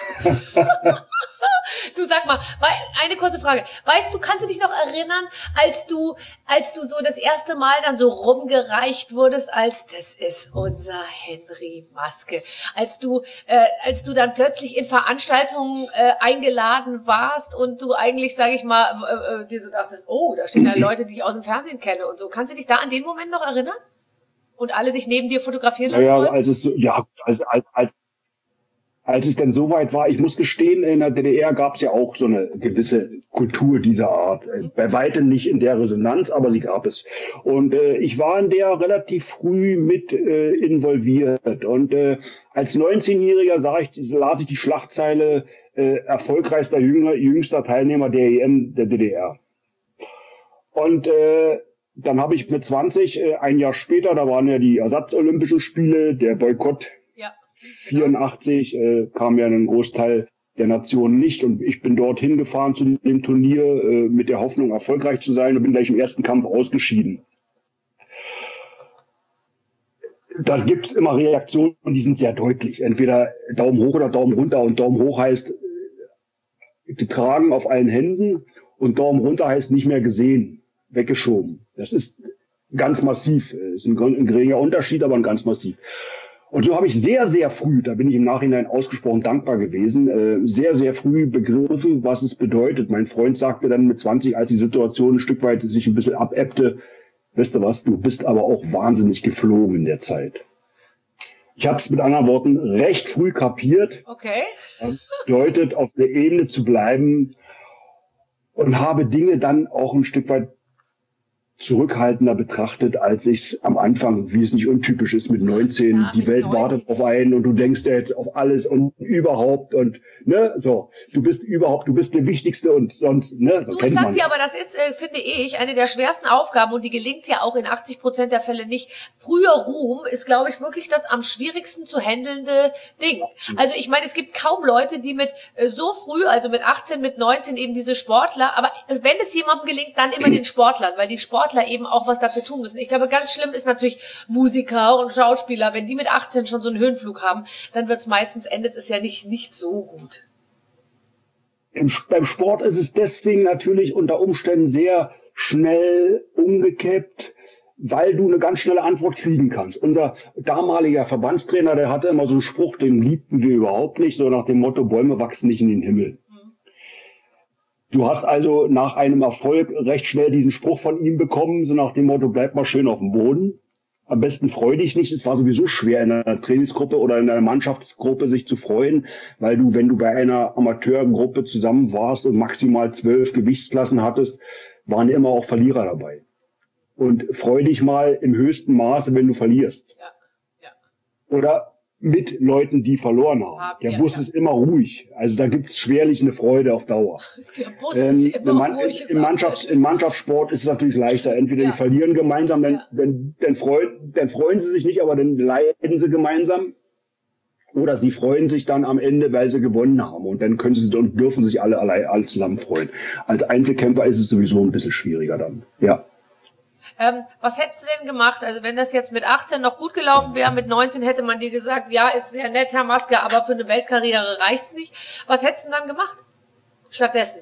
Du sag mal, eine kurze Frage. Kannst du dich noch erinnern, als du so das erste Mal dann so rumgereicht wurdest, das ist unser Henry Maske. Als du dann plötzlich in Veranstaltungen eingeladen warst und du eigentlich, sage ich mal, dir so dachtest, oh, da stehen da Leute, die ich aus dem Fernsehen kenne und so. Kannst du dich da an den Moment noch erinnern? Und alle sich neben dir fotografieren lassen wollen? Als es dann soweit war, ich muss gestehen, in der DDR gab es ja auch so eine gewisse Kultur dieser Art. Bei weitem nicht in der Resonanz, aber sie gab es. Und ich war in der relativ früh mit involviert. Und als 19-Jähriger las ich die Schlagzeile erfolgreichster jüngster Teilnehmer der EM der DDR. Und dann habe ich mit 20, ein Jahr später, da waren ja die Ersatzolympischen Spiele, der Boykott 84 kam ja ein Großteil der Nationen nicht und ich bin dorthin gefahren zu dem Turnier mit der Hoffnung, erfolgreich zu sein und bin gleich im ersten Kampf ausgeschieden. Da gibt es immer Reaktionen und die sind sehr deutlich. Entweder Daumen hoch oder Daumen runter und Daumen hoch heißt getragen auf allen Händen und Daumen runter heißt nicht mehr gesehen, weggeschoben. Das ist ganz massiv. Das ist ein geringer Unterschied, aber ein ganz massiv. Und so habe ich sehr, sehr früh, da bin ich im Nachhinein ausgesprochen dankbar gewesen, sehr, sehr früh begriffen, was es bedeutet. Mein Freund sagte dann mit 20, als die Situation ein Stück weit sich ein bisschen abebbte, weißt du was, du bist aber auch wahnsinnig geflogen in der Zeit. Ich habe es mit anderen Worten recht früh kapiert, was es bedeutet, auf der Ebene zu bleiben und habe Dinge dann auch ein Stück weit zurückhaltender betrachtet, als ich es am Anfang, wie es nicht untypisch ist, mit 19, ja, die Welt 19. Wartet auf einen und du denkst ja jetzt auf alles und überhaupt und ne, so, du bist der Wichtigste und sonst, ne, so du, ich sag dir aber, das ist, finde ich, eine der schwersten Aufgaben und die gelingt ja auch in 80% der Fälle nicht. Früher Ruhm ist, glaube ich, wirklich das am schwierigsten zu handelnde Ding. Also ich meine, es gibt kaum Leute, die mit so früh, also mit 18, mit 19 eben diese Sportler, aber wenn es jemandem gelingt, dann immer den Sportlern, weil die Sportler eben auch was dafür tun müssen. Ich glaube, ganz schlimm ist natürlich Musiker und Schauspieler. Wenn die mit 18 schon so einen Höhenflug haben, dann wird's meistens, endet es ja nicht so gut. Beim Sport ist es deswegen natürlich unter Umständen sehr schnell umgekippt, weil du eine ganz schnelle Antwort kriegen kannst. Unser damaliger Verbandstrainer, der hatte immer so einen Spruch, den liebten wir überhaupt nicht, so nach dem Motto, Bäume wachsen nicht in den Himmel. Du hast also nach einem Erfolg recht schnell diesen Spruch von ihm bekommen, so nach dem Motto, bleib mal schön auf dem Boden. Am besten freu dich nicht. Es war sowieso schwer in einer Trainingsgruppe oder in einer Mannschaftsgruppe sich zu freuen, weil du, wenn du bei einer Amateurgruppe zusammen warst und maximal 12 Gewichtsklassen hattest, waren immer auch Verlierer dabei. Und freu dich mal im höchsten Maße, wenn du verlierst. Ja. Ja. Oder mit Leuten, die verloren haben. Der Bus ist immer ruhig. Also da gibt's schwerlich eine Freude auf Dauer. Der Bus ist immer ruhig. Im Mannschaftssport ist es natürlich leichter. Entweder die verlieren gemeinsam, dann freuen sie sich nicht, aber dann leiden sie gemeinsam. Oder sie freuen sich dann am Ende, weil sie gewonnen haben. Und dann können sie und dürfen sich alle zusammen freuen. Als Einzelkämpfer ist es sowieso ein bisschen schwieriger dann. Ja. Was hättest du denn gemacht? Also wenn das jetzt mit 18 noch gut gelaufen wäre, mit 19 hätte man dir gesagt, ja, ist sehr nett, Herr Maske, aber für eine Weltkarriere reicht's nicht. Was hättest du denn dann gemacht stattdessen?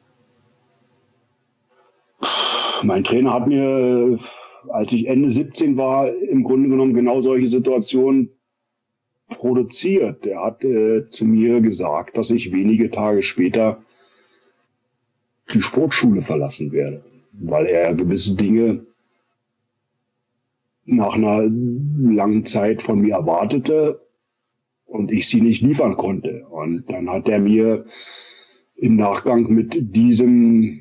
Mein Trainer hat mir, als ich Ende 17 war, im Grunde genommen genau solche Situationen produziert. Er hat zu mir gesagt, dass ich wenige Tage später die Sportschule verlassen werde, weil er gewisse Dinge nach einer langen Zeit von mir erwartete und ich sie nicht liefern konnte. Und dann hat er mir im Nachgang mit diesem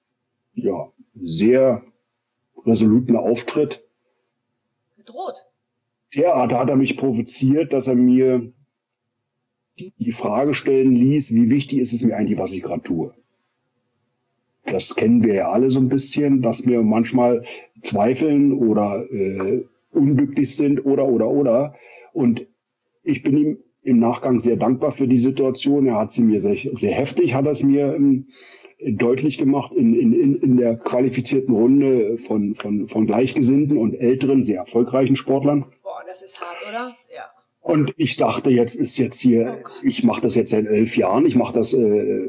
sehr resoluten Auftritt gedroht. Ja, da hat er mich provoziert, dass er mir die Frage stellen ließ, wie wichtig ist es mir eigentlich, was ich gerade tue. Das kennen wir ja alle so ein bisschen, dass wir manchmal zweifeln oder unglücklich sind oder. Und ich bin ihm im Nachgang sehr dankbar für die Situation. Er hat sie mir sehr heftig, hat er es mir deutlich gemacht in der qualifizierten Runde von Gleichgesinnten und älteren, sehr erfolgreichen Sportlern. Boah, das ist hart, oder? Ja. Und ich dachte, ich mache das jetzt seit 11 Jahren, ich mache das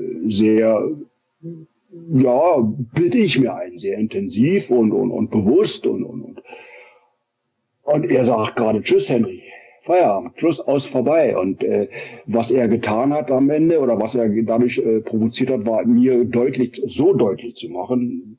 bilde ich mir ein, sehr intensiv und bewusst und er sagt gerade, tschüss Henry, Feierabend, Schluss, aus, vorbei. Und was er getan hat am Ende oder was er dadurch provoziert hat, war mir so deutlich zu machen,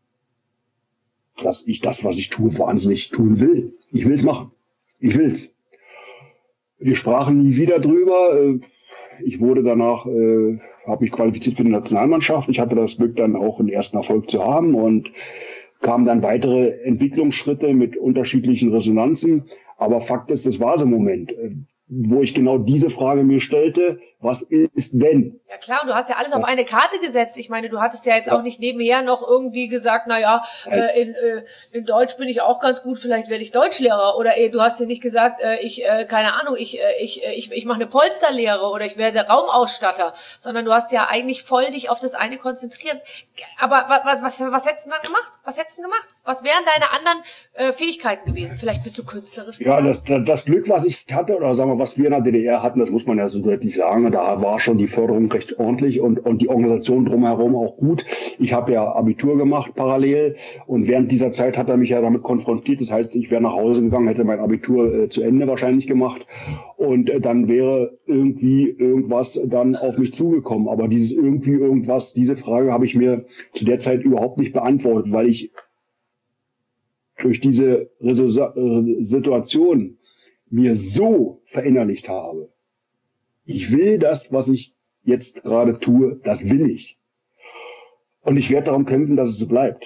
dass ich das, was ich tue, wahnsinnig tun will. Ich will es machen. Ich will's. Wir sprachen nie wieder drüber. Ich wurde danach, habe mich qualifiziert für die Nationalmannschaft. Ich hatte das Glück, dann auch einen ersten Erfolg zu haben und kamen dann weitere Entwicklungsschritte mit unterschiedlichen Resonanzen. Aber Fakt ist, das war so ein Moment, wo ich genau diese Frage mir stellte, was ist wenn? Ja klar, und du hast ja alles auf eine Karte gesetzt. Ich meine, du hattest ja jetzt auch nicht nebenher noch irgendwie gesagt, naja, in Deutsch bin ich auch ganz gut, vielleicht werde ich Deutschlehrer. Oder du hast dir nicht gesagt, ich mache eine Polsterlehre oder ich werde Raumausstatter. Sondern du hast ja eigentlich voll dich auf das eine konzentriert. Aber was hättest du dann gemacht? Was hättest du gemacht? Was wären deine anderen Fähigkeiten gewesen? Vielleicht bist du künstlerisch. Ja, das Glück, was ich hatte, oder sagen wir, was wir in der DDR hatten, das muss man ja so deutlich sagen, da war schon die Förderung recht ordentlich und die Organisation drumherum auch gut. Ich habe ja Abitur gemacht parallel und während dieser Zeit hat er mich ja damit konfrontiert. Das heißt, ich wäre nach Hause gegangen, hätte mein Abitur zu Ende wahrscheinlich gemacht und dann wäre irgendwie irgendwas dann auf mich zugekommen. Aber dieses irgendwie irgendwas, diese Frage habe ich mir zu der Zeit überhaupt nicht beantwortet, weil ich durch diese Situation mir so verinnerlicht habe. Ich will das, was ich jetzt gerade tue, das will ich. Und ich werde darum kämpfen, dass es so bleibt.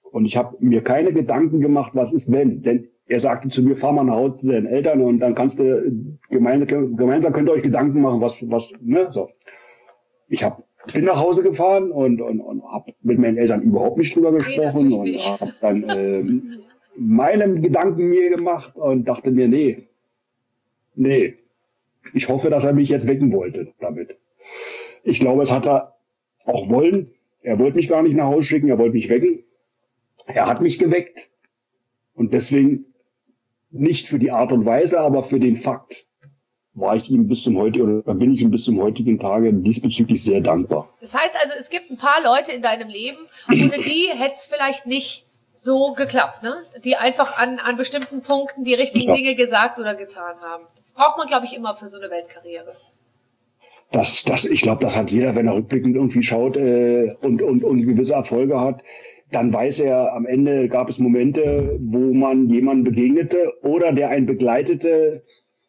Und ich habe mir keine Gedanken gemacht, was ist wenn. Denn er sagte zu mir, fahr mal nach Hause zu deinen Eltern und dann kannst du gemeinsam könnt ihr euch Gedanken machen, was ne, so. Bin nach Hause gefahren und habe mit meinen Eltern überhaupt nicht drüber gesprochen und habe dann meinem Gedanken mir gemacht und dachte mir, nee, ich hoffe, dass er mich jetzt wecken wollte damit. Ich glaube, es hat er auch wollen. Er wollte mich gar nicht nach Hause schicken, er wollte mich wecken. Er hat mich geweckt und deswegen nicht für die Art und Weise, aber für den Fakt bin ich ihm bis zum heutigen Tage diesbezüglich sehr dankbar. Das heißt also, es gibt ein paar Leute in deinem Leben, ohne die hätte es vielleicht nicht so geklappt, ne? Die einfach an bestimmten Punkten die richtigen Dinge gesagt oder getan haben. Das braucht man, glaube ich, immer für so eine Weltkarriere. Ich glaube, das hat jeder, wenn er rückblickend irgendwie schaut und gewisse Erfolge hat. Dann weiß er, am Ende gab es Momente, wo man jemanden begegnete oder der einen begleitete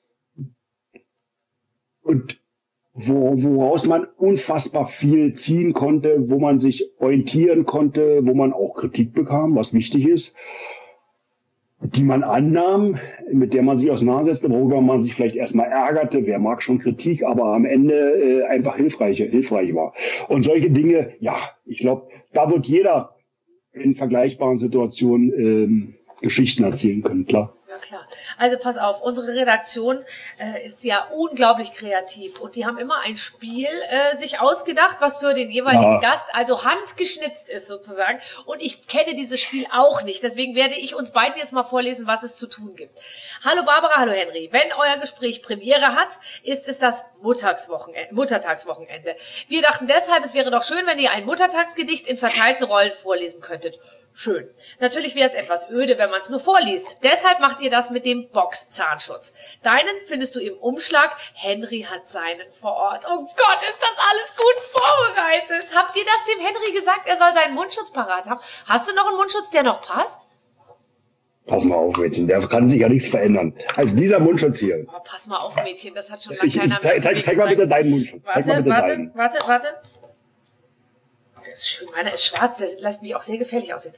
und woraus man unfassbar viel ziehen konnte, wo man sich orientieren konnte, wo man auch Kritik bekam, was wichtig ist, die man annahm, mit der man sich auseinandersetzte, worüber man sich vielleicht erstmal ärgerte, wer mag schon Kritik, aber am Ende einfach hilfreich war. Und solche Dinge, ja, ich glaube, da wird jeder in vergleichbaren Situationen Geschichten erzählen können, klar. Ja, klar. Also pass auf, unsere Redaktion ist ja unglaublich kreativ und die haben immer ein Spiel sich ausgedacht, was für den jeweiligen Gast also handgeschnitzt ist sozusagen. Und ich kenne dieses Spiel auch nicht, deswegen werde ich uns beiden jetzt mal vorlesen, was es zu tun gibt. Hallo Barbara, hallo Henry. Wenn euer Gespräch Premiere hat, ist es das Muttertagswochenende. Wir dachten deshalb, es wäre doch schön, wenn ihr ein Muttertagsgedicht in verteilten Rollen vorlesen könntet. Schön. Natürlich wäre es etwas öde, wenn man es nur vorliest. Deshalb macht ihr das mit dem Box-Zahnschutz. Deinen findest du im Umschlag. Henry hat seinen vor Ort. Oh Gott, ist das alles gut vorbereitet. Habt ihr das dem Henry gesagt? Er soll seinen Mundschutz parat haben. Hast du noch einen Mundschutz, der noch passt? Pass mal auf, Mädchen, der kann sich ja nichts verändern. Also dieser Mundschutz hier. Oh, pass mal auf, Mädchen, das hat schon lange keiner mehr zeig mal bitte deinen Mundschutz. Warte. Der ist schön, meiner ist schwarz, der lässt mich auch sehr gefährlich aussehen.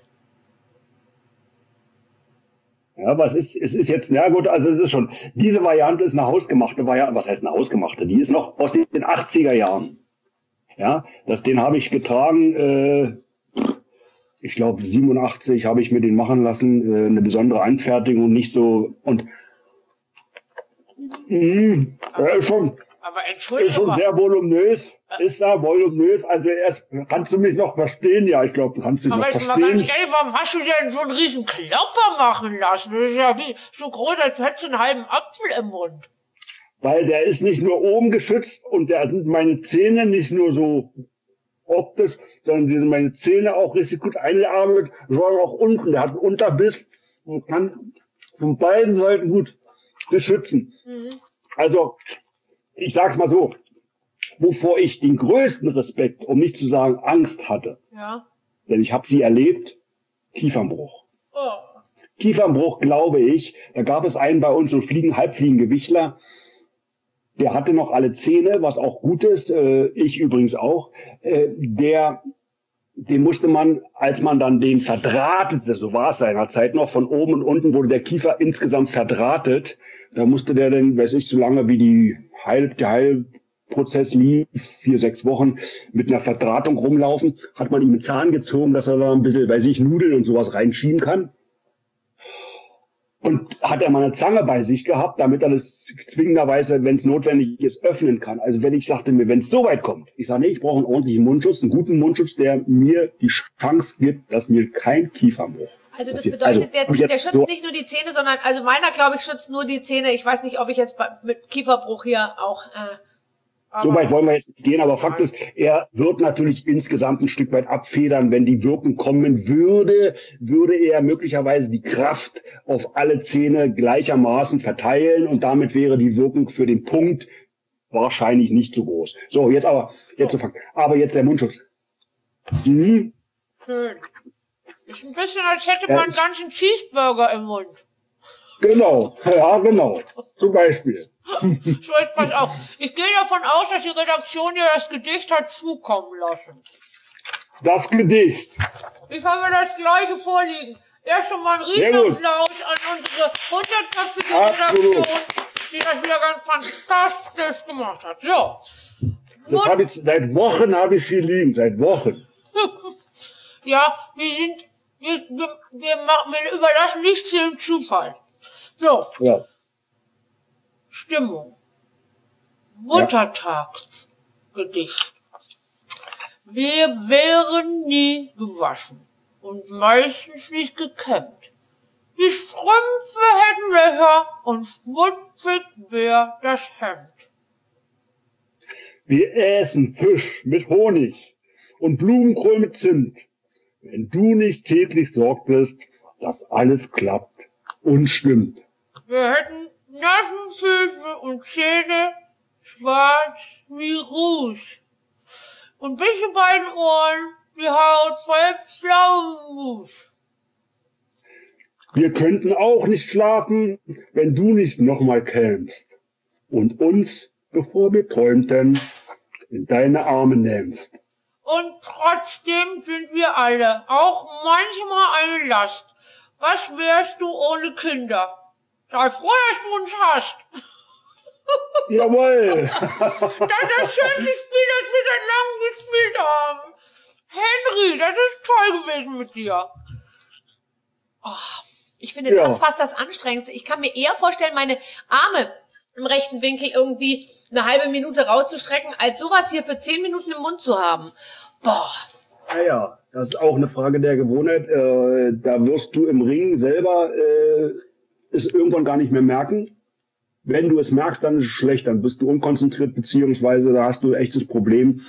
Ja, aber es ist jetzt, ja gut, also es ist schon, diese Variante ist eine hausgemachte Variante, was heißt eine hausgemachte? Die ist noch aus den 80er Jahren. Ja, den habe ich getragen, ich glaube 87 habe ich mir den machen lassen, eine besondere Anfertigung, nicht so, und ist schon sehr voluminös. Ist da voluminös, also erst kannst du mich noch verstehen, ja, ich glaube, du kannst mich noch verstehen. Aber ganz ehrlich, warum hast du denn so einen riesen Klopper machen lassen? Das ist ja wie so groß, als hättest du einen halben Apfel im Mund. Weil der ist nicht nur oben geschützt und da sind meine Zähne nicht nur so optisch, sondern meine Zähne auch richtig gut eingearbeitet, sondern auch unten. Der hat einen Unterbiss und kann von beiden Seiten gut beschützen. Also, ich sag's mal so, wovor ich den größten Respekt, um nicht zu sagen Angst hatte, denn ich habe sie erlebt, Kiefernbruch. Oh. Kiefernbruch, glaube ich, da gab es einen bei uns, so Halbfliegengewichtler, der hatte noch alle Zähne, was auch gut ist, ich übrigens auch, den musste man, als man dann den verdrahtete, so war es seinerzeit noch, von oben und unten wurde der Kiefer insgesamt verdrahtet, da musste der dann, weiß ich, so lange wie der Heilprozess lief, 4-6 Wochen, mit einer Verdrahtung rumlaufen, hat man ihm einen Zahn gezogen, dass er da ein bisschen, weiß ich, Nudeln und sowas reinschieben kann. Und hat er mal eine Zange bei sich gehabt, damit er das zwingenderweise, wenn es notwendig ist, öffnen kann. Also wenn es so weit kommt, ich sage, nee, ich brauche einen ordentlichen Mundschutz, einen guten Mundschutz, der mir die Chance gibt, dass mir kein Kiefernbruch. Also das bedeutet, der schützt nicht nur die Zähne, sondern, also meiner, glaube ich, schützt nur die Zähne. Ich weiß nicht, ob ich jetzt mit Kieferbruch hier auch... So weit wollen wir jetzt nicht gehen, aber Fakt ist, er wird natürlich insgesamt ein Stück weit abfedern. Wenn die Wirkung kommen würde er möglicherweise die Kraft auf alle Zähne gleichermaßen verteilen und damit wäre die Wirkung für den Punkt wahrscheinlich nicht so groß. So, jetzt der Mundschutz. Schön. Ist ein bisschen, als hätte man einen ganzen Cheeseburger im Mund. Genau, ja, genau. Zum Beispiel. So, jetzt pass auf. Ich gehe davon aus, dass die Redaktion dir das Gedicht hat zukommen lassen. Das Gedicht. Ich habe das gleiche vorliegen. Erst schon mal ein Riesenapplaus an unsere 100-köpfige Redaktion, die das wieder ganz fantastisch gemacht hat. So. Das habe ich, seit Wochen habe ich hier liegen, seit Wochen. Ja, wir überlassen nichts dem Zufall. So. Ja. Stimmung. Muttertagsgedicht. Wir wären nie gewaschen und meistens nicht gekämmt. Die Strümpfe hätten Löcher und schmutzig wär das Hemd. Wir essen Fisch mit Honig und Blumenkohl mit Zimt, wenn du nicht täglich sorgtest, dass alles klappt und stimmt. Wir hätten nasse Füße und Zähne, schwarz wie Rouge. Und bis die beiden Ohren die Haut voll Pflaumenmus. Wir könnten auch nicht schlafen, wenn du nicht nochmal kämst und uns, bevor wir träumten, in deine Arme nähmst. Und trotzdem sind wir alle auch manchmal eine Last. Was wärst du ohne Kinder? Sei froh, dass du uns hast. Jawohl! Das ist das schönste Spiel, das wir seit langem gespielt haben. Henry, das ist toll gewesen mit dir. Oh, ich finde das fast das Anstrengendste. Ich kann mir eher vorstellen, meine Arme im rechten Winkel irgendwie eine halbe Minute rauszustrecken, als sowas hier für 10 Minuten im Mund zu haben. Boah. Naja, das ist auch eine Frage der Gewohnheit. Da wirst du im Ring selber es irgendwann gar nicht mehr merken. Wenn du es merkst, dann ist es schlecht, dann bist du unkonzentriert, beziehungsweise da hast du ein echtes Problem.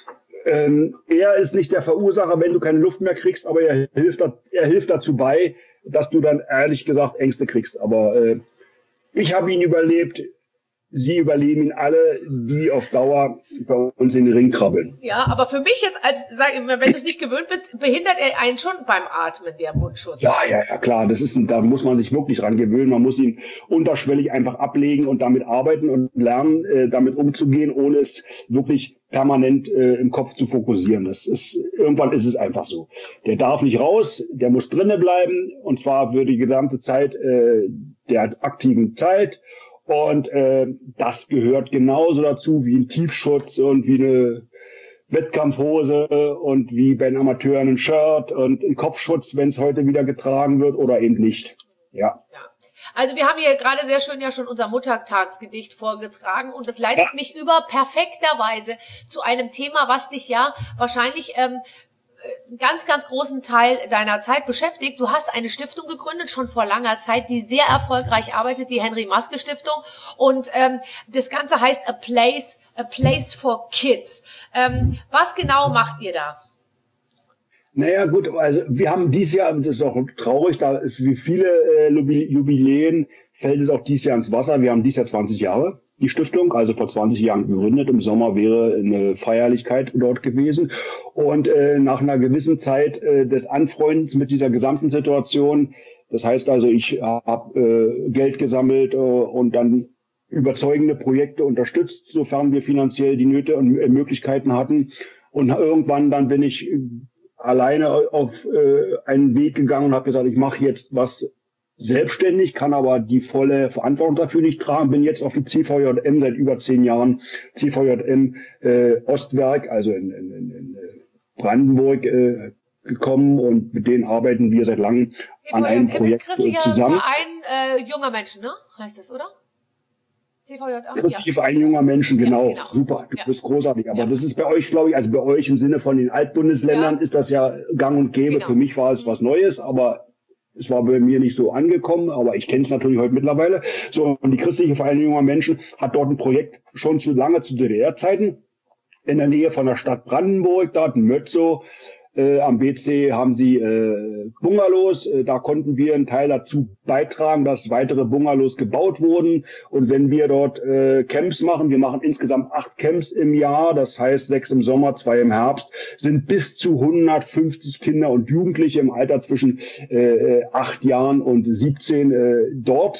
Er ist nicht der Verursacher, wenn du keine Luft mehr kriegst, aber er hilft dazu bei, dass du dann ehrlich gesagt Ängste kriegst. Aber ich habe ihn überlebt. Sie überleben ihn alle, die auf Dauer bei uns in den Ring krabbeln. Ja, aber für mich jetzt, wenn du es nicht gewöhnt bist, behindert er einen schon beim Atmen, der Mundschutz. Ja, klar. Da muss man sich wirklich dran gewöhnen. Man muss ihn unterschwellig einfach ablegen und damit arbeiten und lernen, damit umzugehen, ohne es wirklich permanent im Kopf zu fokussieren. Irgendwann ist es einfach so. Der darf nicht raus, der muss drinnen bleiben, und zwar für die gesamte Zeit der aktiven Zeit. Und das gehört genauso dazu wie ein Tiefschutz und wie eine Wettkampfhose und wie bei den Amateuren ein Shirt und ein Kopfschutz, wenn es heute wieder getragen wird oder eben nicht. Ja. Also wir haben hier gerade sehr schön ja schon unser Muttertagsgedicht vorgetragen und es leitet mich über perfekterweise zu einem Thema, was dich ja wahrscheinlich ganz, ganz großen Teil deiner Zeit beschäftigt. Du hast eine Stiftung gegründet, schon vor langer Zeit, die sehr erfolgreich arbeitet, die Henry-Maske-Stiftung. Und das Ganze heißt A Place for Kids. Was genau macht ihr da? Naja, gut, also wir haben dieses Jahr, das ist auch traurig, da ist wie viele Jubiläen fällt es auch dieses Jahr ins Wasser. Wir haben dieses Jahr 20 Jahre, die Stiftung, also vor 20 Jahren gegründet. Im Sommer wäre eine Feierlichkeit dort gewesen. Und nach einer gewissen Zeit des Anfreundens mit dieser gesamten Situation, das heißt also, ich habe Geld gesammelt und dann überzeugende Projekte unterstützt, sofern wir finanziell die Nöte und Möglichkeiten hatten. Und irgendwann dann bin ich alleine auf einen Weg gegangen und habe gesagt, ich mache jetzt was selbstständig, kann aber die volle Verantwortung dafür nicht tragen. Bin jetzt auf die CVJM seit über 10 Jahren, CVJM Ostwerk, also in Brandenburg gekommen, und mit denen arbeiten wir seit langem an einem Projekt zusammen. Verein junger Menschen, ne? Heißt das, oder? CVJM? Christliche Verein junger Menschen, genau. Super, du bist großartig. Aber das ist bei euch, glaube ich, also bei euch im Sinne von den Altbundesländern ist das ja gang und gäbe. Für mich war es was Neues, aber es war bei mir nicht so angekommen, aber ich kenne es natürlich heute mittlerweile. So, und die Christliche Vereinigung junger Menschen hat dort ein Projekt schon zu DDR-Zeiten in der Nähe von der Stadt Brandenburg, da in Mötzow. Am BC haben sie Bungalows. Da konnten wir einen Teil dazu beitragen, dass weitere Bungalows gebaut wurden. Und wenn wir dort Camps machen, wir machen insgesamt 8 Camps im Jahr, das heißt 6 im Sommer, 2 im Herbst, sind bis zu 150 Kinder und Jugendliche im Alter zwischen 8 Jahren und 17 dort.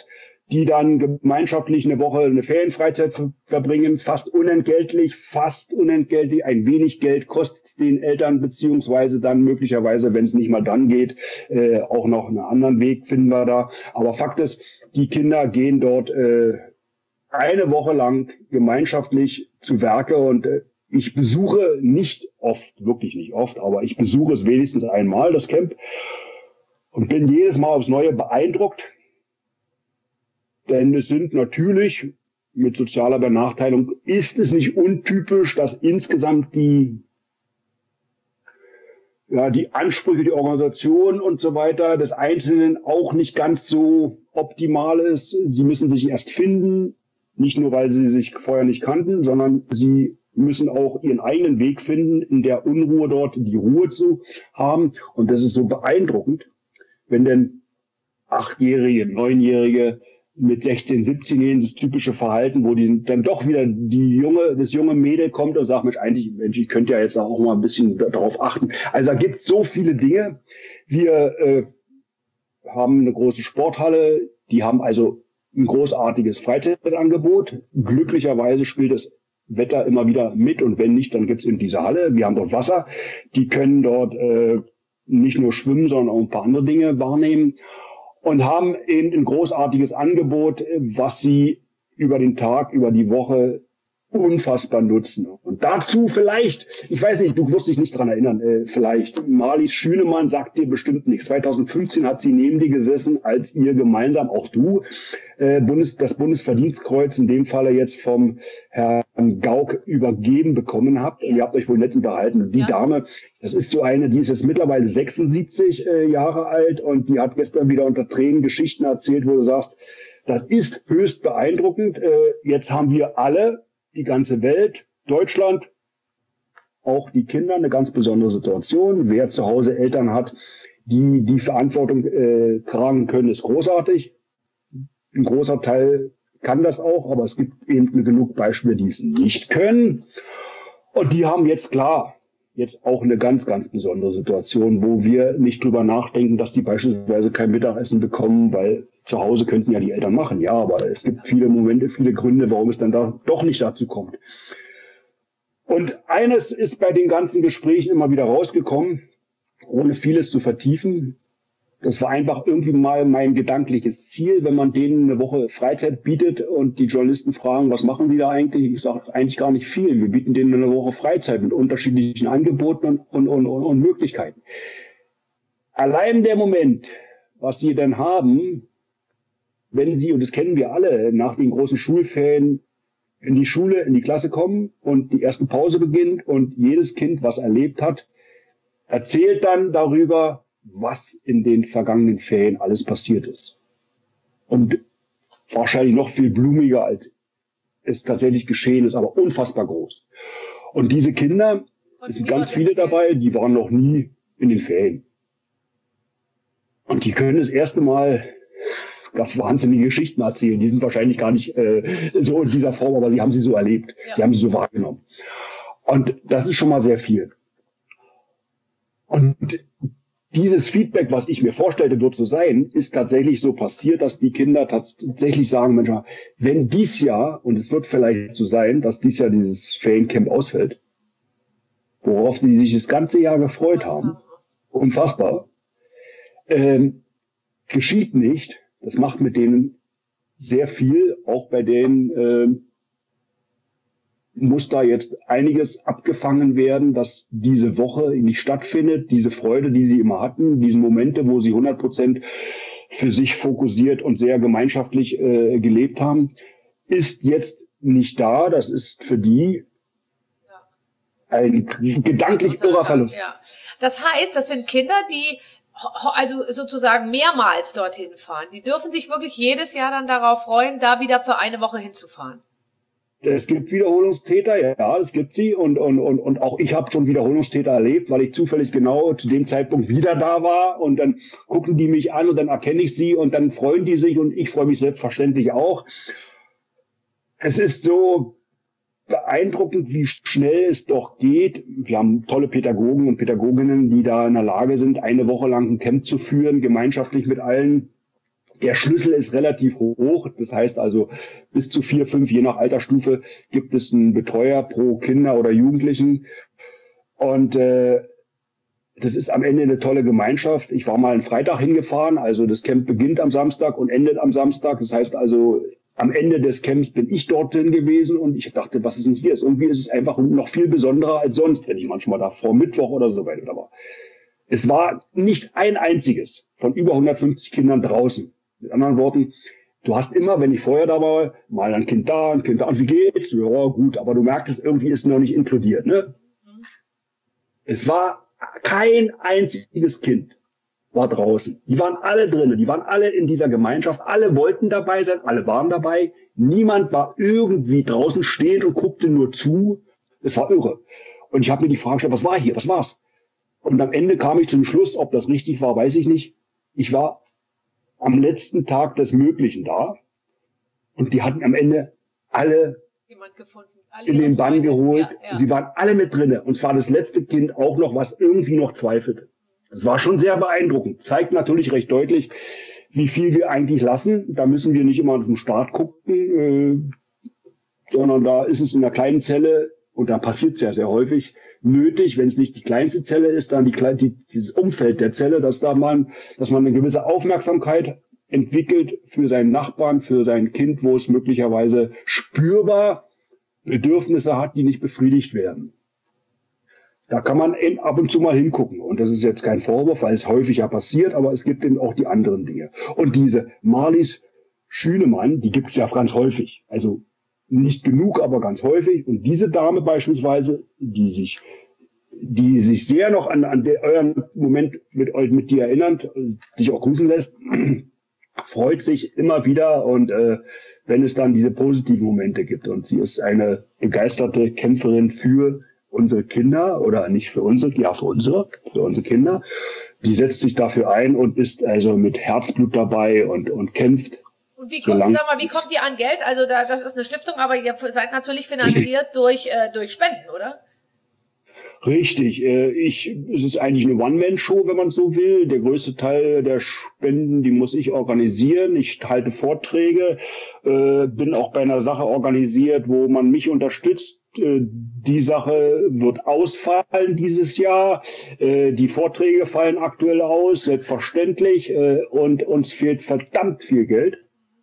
die dann gemeinschaftlich eine Woche eine Ferienfreizeit verbringen, fast unentgeltlich. Ein wenig Geld kostet es den Eltern, beziehungsweise dann möglicherweise, wenn es nicht mal dann geht, auch noch einen anderen Weg finden wir da. Aber Fakt ist, die Kinder gehen dort eine Woche lang gemeinschaftlich zu Werke und ich besuche nicht oft, wirklich nicht oft, aber ich besuche es wenigstens einmal, das Camp, und bin jedes Mal aufs Neue beeindruckt. Denn es sind natürlich, mit sozialer Benachteiligung, ist es nicht untypisch, dass insgesamt die Ansprüche, die Organisation und so weiter des Einzelnen auch nicht ganz so optimal ist. Sie müssen sich erst finden, nicht nur, weil sie sich vorher nicht kannten, sondern sie müssen auch ihren eigenen Weg finden, in der Unruhe dort die Ruhe zu haben. Und das ist so beeindruckend, wenn denn 8-Jährige, 9-Jährige mit 16, 17-Jährigen das typische Verhalten, wo die dann doch wieder das junge Mädel kommt und sagt, Mensch, ich könnte ja jetzt auch mal ein bisschen darauf achten. Also da gibt es so viele Dinge. Wir haben eine große Sporthalle, die haben also ein großartiges Freizeitangebot. Glücklicherweise spielt das Wetter immer wieder mit und wenn nicht, dann gibt es eben diese Halle. Wir haben dort Wasser. Die können dort nicht nur schwimmen, sondern auch ein paar andere Dinge wahrnehmen. Und haben eben ein großartiges Angebot, was sie über den Tag, über die Woche unfassbar nutzen. Und dazu vielleicht, ich weiß nicht, du wirst dich nicht dran erinnern, vielleicht Marlies Schünemann sagt dir bestimmt nichts. 2015 hat sie neben dir gesessen, als ihr gemeinsam, auch du, das Bundesverdienstkreuz, in dem Falle jetzt vom Herrn Gauck übergeben bekommen habt. Und ihr habt euch wohl nett unterhalten. Und die Dame, das ist so eine, die ist jetzt mittlerweile 76 Jahre alt und die hat gestern wieder unter Tränen Geschichten erzählt, wo du sagst, das ist höchst beeindruckend. Jetzt haben wir alle, die ganze Welt, Deutschland, auch die Kinder, eine ganz besondere Situation. Wer zu Hause Eltern hat, die die Verantwortung tragen können, ist großartig. Ein großer Teil kann das auch, aber es gibt eben genug Beispiele, die es nicht können. Und die haben jetzt auch eine ganz, ganz besondere Situation, wo wir nicht drüber nachdenken, dass die beispielsweise kein Mittagessen bekommen, weil zu Hause könnten ja die Eltern machen. Ja, aber es gibt viele Momente, viele Gründe, warum es dann da doch nicht dazu kommt. Und eines ist bei den ganzen Gesprächen immer wieder rausgekommen, ohne vieles zu vertiefen. Das war einfach irgendwie mal mein gedankliches Ziel, wenn man denen eine Woche Freizeit bietet und die Journalisten fragen, was machen sie da eigentlich? Ich sage eigentlich gar nicht viel. Wir bieten denen eine Woche Freizeit mit unterschiedlichen Angeboten und Möglichkeiten. Allein der Moment, was sie dann haben, wenn sie, und das kennen wir alle, nach den großen Schulferien in die Schule, in die Klasse kommen und die erste Pause beginnt und jedes Kind, was erlebt hat, erzählt dann darüber, was in den vergangenen Ferien alles passiert ist. Und wahrscheinlich noch viel blumiger, als es tatsächlich geschehen ist, aber unfassbar groß. Und diese Kinder, es sind ganz viele dabei, die waren noch nie in den Ferien. Und die können das erste Mal wahnsinnige Geschichten erzählen. Die sind wahrscheinlich gar nicht so in dieser Form, aber sie haben sie so erlebt. Ja. Sie haben sie so wahrgenommen. Und das ist schon mal sehr viel. Und dieses Feedback, was ich mir vorstellte, wird so sein, ist tatsächlich so passiert, dass die Kinder tatsächlich sagen, Mensch, wenn dies Jahr, und es wird vielleicht so sein, dass dies Jahr dieses Feriencamp ausfällt, worauf die sich das ganze Jahr gefreut haben, unfassbar, geschieht nicht. Das macht mit denen sehr viel, auch bei denen muss da jetzt einiges abgefangen werden, dass diese Woche nicht stattfindet, diese Freude, die sie immer hatten, diese Momente, wo sie 100% für sich fokussiert und sehr gemeinschaftlich gelebt haben, ist jetzt nicht da. Das ist für die ein gedanklich irrer Verlust. Ja. Das heißt, das sind Kinder, die also sozusagen mehrmals dorthin fahren. Die dürfen sich wirklich jedes Jahr dann darauf freuen, da wieder für eine Woche hinzufahren. Es gibt Wiederholungstäter, ja, es gibt sie und auch ich habe schon Wiederholungstäter erlebt, weil ich zufällig genau zu dem Zeitpunkt wieder da war und dann gucken die mich an und dann erkenne ich sie und dann freuen die sich und ich freue mich selbstverständlich auch. Es ist so beeindruckend, wie schnell es doch geht. Wir haben tolle Pädagogen und Pädagoginnen, die da in der Lage sind, eine Woche lang ein Camp zu führen, gemeinschaftlich mit allen Der Schlüssel ist relativ hoch. Das heißt also, bis zu 4, 5, je nach Altersstufe, gibt es einen Betreuer pro Kinder oder Jugendlichen. Und das ist am Ende eine tolle Gemeinschaft. Ich war mal einen Freitag hingefahren. Also das Camp beginnt am Samstag und endet am Samstag. Das heißt also, am Ende des Camps bin ich dorthin gewesen und ich dachte, was ist denn hier? Irgendwie ist es einfach noch viel besonderer als sonst, wenn ich manchmal da vor Mittwoch oder so weiter war. Es war nicht ein einziges von über 150 Kindern draußen. Mit anderen Worten, du hast immer, wenn ich vorher da war, mal ein Kind da, und wie geht's? Ja, gut, aber du merkst, irgendwie ist noch nicht inkludiert, ne? Es war kein einziges Kind war draußen. Die waren alle drinnen, die waren alle in dieser Gemeinschaft, alle wollten dabei sein, alle waren dabei. Niemand war irgendwie draußen stehend und guckte nur zu. Es war irre. Und ich habe mir die Frage gestellt, was war hier, was war's? Und am Ende kam ich zum Schluss, ob das richtig war, weiß ich nicht. Ich war am letzten Tag des Möglichen da und die hatten am Ende alle jemand gefunden. In den Bann geholt. Ja. Sie waren alle mit drinne. Und zwar das letzte Kind auch noch, was irgendwie noch zweifelte. Das war schon sehr beeindruckend. Zeigt natürlich recht deutlich, wie viel wir eigentlich lassen. Da müssen wir nicht immer auf den Start gucken, sondern da ist es in der kleinen Zelle, und da passiert es ja sehr häufig, nötig, wenn es nicht die kleinste Zelle ist, dann dieses Umfeld der Zelle, dass man eine gewisse Aufmerksamkeit entwickelt für seinen Nachbarn, für sein Kind, wo es möglicherweise spürbar Bedürfnisse hat, die nicht befriedigt werden. Da kann man ab und zu mal hingucken. Und das ist jetzt kein Vorwurf, weil es häufig ja passiert, aber es gibt eben auch die anderen Dinge. Und diese Marlies Schünemann, die gibt es ja ganz häufig. Also nicht genug, aber ganz häufig. Und diese Dame beispielsweise, die sich sehr noch an euren Moment mit dir erinnert, dich auch grüßen lässt, freut sich immer wieder und wenn es dann diese positiven Momente gibt. Und sie ist eine begeisterte Kämpferin für unsere Kinder oder nicht für unsere, ja für unsere Kinder. Die setzt sich dafür ein und ist also mit Herzblut dabei und kämpft. Und wie kommt die an Geld? Also das ist eine Stiftung, aber ihr seid natürlich finanziert durch Spenden, oder? Richtig. Es ist eigentlich eine One-Man-Show, wenn man so will. Der größte Teil der Spenden, die muss ich organisieren. Ich halte Vorträge, bin auch bei einer Sache organisiert, wo man mich unterstützt. Die Sache wird ausfallen dieses Jahr. Die Vorträge fallen aktuell aus, selbstverständlich. Und uns fehlt verdammt viel Geld.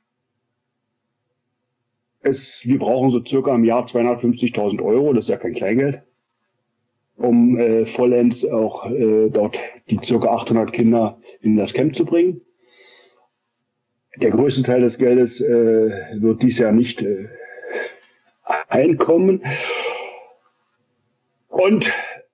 Wir brauchen so circa im Jahr 250.000 Euro. Das ist ja kein Kleingeld, um vollends auch dort die circa 800 Kinder in das Camp zu bringen. Der größte Teil des Geldes wird dies Jahr nicht einkommen. Und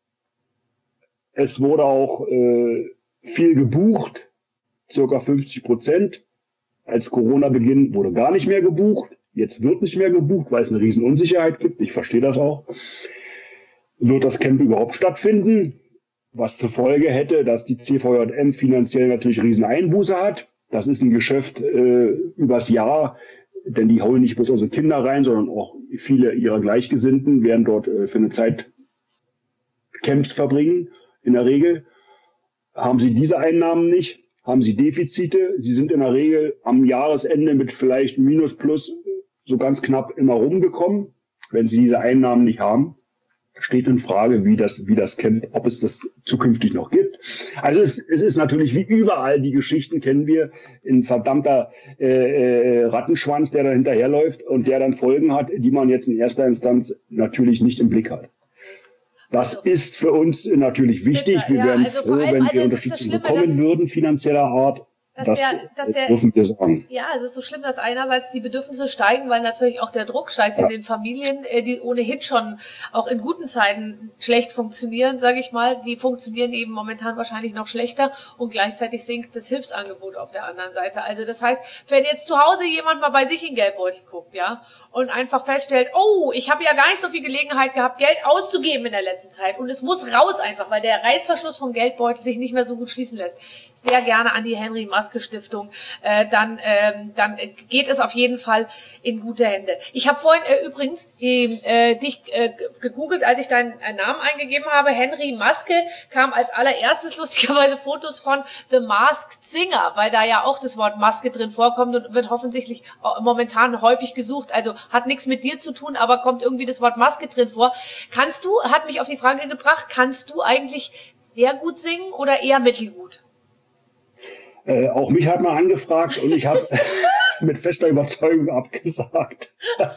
es wurde auch viel gebucht, circa 50%. Als Corona beginnt, wurde gar nicht mehr gebucht. Jetzt wird nicht mehr gebucht, weil es eine riesen Unsicherheit gibt. Ich verstehe das auch. Wird das Camp überhaupt stattfinden? Was zur Folge hätte, dass die CVJM finanziell natürlich riesen Einbuße hat. Das ist ein Geschäft übers Jahr, denn die holen nicht bloß unsere Kinder rein, sondern auch viele ihrer Gleichgesinnten werden dort für eine Zeit Camps verbringen. In der Regel haben sie diese Einnahmen nicht, haben sie Defizite. Sie sind in der Regel am Jahresende mit vielleicht Minus Plus so ganz knapp immer rumgekommen, wenn sie diese Einnahmen nicht haben. Steht in Frage, wie das Camp, ob es das zukünftig noch gibt. Also es ist natürlich wie überall, die Geschichten kennen wir, ein verdammter Rattenschwanz, der da hinterherläuft und der dann Folgen hat, die man jetzt in erster Instanz natürlich nicht im Blick hat. Das ist für uns natürlich wichtig. Wir wären froh, wenn wir Unterstützung bekommen würden, finanzieller Art. Das dürfen wir sagen. Ja, es ist so schlimm, dass einerseits die Bedürfnisse steigen, weil natürlich auch der Druck steigt in den Familien, die ohnehin schon auch in guten Zeiten schlecht funktionieren, sage ich mal. Die funktionieren eben momentan wahrscheinlich noch schlechter und gleichzeitig sinkt das Hilfsangebot auf der anderen Seite. Also das heißt, wenn jetzt zu Hause jemand mal bei sich in den Geldbeutel guckt, ja, und einfach feststellt, oh, ich habe ja gar nicht so viel Gelegenheit gehabt, Geld auszugeben in der letzten Zeit und es muss raus einfach, weil der Reißverschluss vom Geldbeutel sich nicht mehr so gut schließen lässt. Sehr gerne an die Henry-Maske-Stiftung. Dann geht es auf jeden Fall in gute Hände. Ich habe vorhin übrigens dich gegoogelt, als ich deinen Namen eingegeben habe. Henry Maske kam als allererstes lustigerweise Fotos von The Masked Singer, weil da ja auch das Wort Maske drin vorkommt und wird offensichtlich momentan häufig gesucht. Also hat nichts mit dir zu tun, aber kommt irgendwie das Wort Maske drin vor. Hat mich auf die Frage gebracht, kannst du eigentlich sehr gut singen oder eher mittelgut? Auch mich hat man angefragt und ich habe mit fester Überzeugung abgesagt.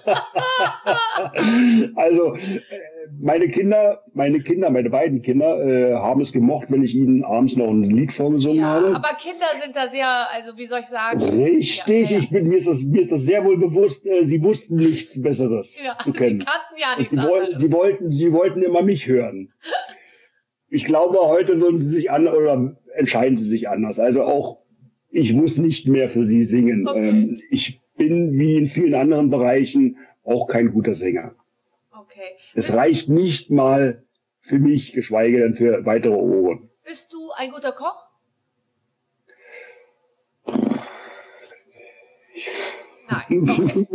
Also meine beiden Kinder haben es gemocht, wenn ich ihnen abends noch ein Lied vorgesungen habe. Aber Kinder sind da sehr, also wie soll ich sagen? Richtig, ja. Mir ist das sehr wohl bewusst, sie wussten nichts Besseres zu kennen. Sie kannten ja nichts anderes. Sie wollten immer mich hören. Ich glaube, heute würden sie sich entscheiden sie sich anders. Also auch ich muss nicht mehr für sie singen. Okay. Ich bin wie in vielen anderen Bereichen auch kein guter Sänger. Okay. Es reicht nicht mal für mich, geschweige denn für weitere Ohren. Bist du ein guter Koch? Nein.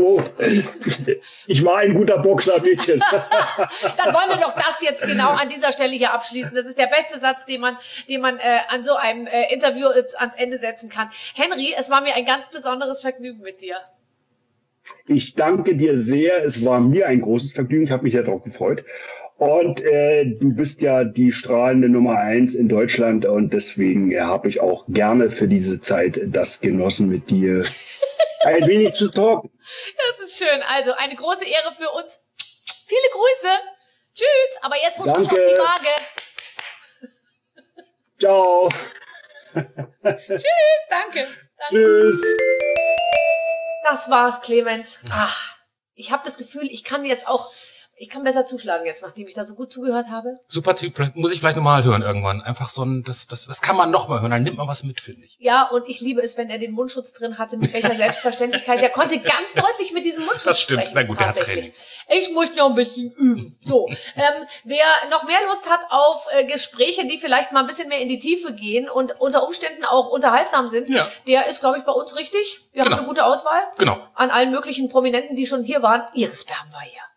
Ich war ein guter Boxer, Mädchen. Dann wollen wir doch das jetzt genau an dieser Stelle hier abschließen. Das ist der beste Satz, den man an so einem Interview ans Ende setzen kann. Henry, es war mir ein ganz besonderes Vergnügen mit dir. Ich danke dir sehr. Es war mir ein großes Vergnügen. Ich habe mich sehr darauf gefreut. Und du bist ja die strahlende Nummer 1 in Deutschland. Und deswegen habe ich auch gerne für diese Zeit das genossen, mit dir ein wenig zu talken. Das ist schön. Also eine große Ehre für uns. Viele Grüße. Tschüss. Aber jetzt husch ich auf die Waage. Ciao. Tschüss. Danke. Tschüss. Das war's, Clemens. Ach, ich habe das Gefühl, ich kann besser zuschlagen jetzt, nachdem ich da so gut zugehört habe. Super Typ, muss ich vielleicht nochmal hören irgendwann. Einfach so das kann man nochmal hören, dann nimmt man was mit, finde ich. Ja, und ich liebe es, wenn er den Mundschutz drin hatte, mit welcher Selbstverständlichkeit. Der konnte ganz deutlich mit diesem Mundschutz Das stimmt, sprechen, na gut, der hat Training. Ich muss noch ein bisschen üben. So, wer noch mehr Lust hat auf Gespräche, die vielleicht mal ein bisschen mehr in die Tiefe gehen und unter Umständen auch unterhaltsam sind, der ist, glaube ich, bei uns richtig. Wir haben eine gute Auswahl. Genau. An allen möglichen Prominenten, die schon hier waren. Iris Berben war hier.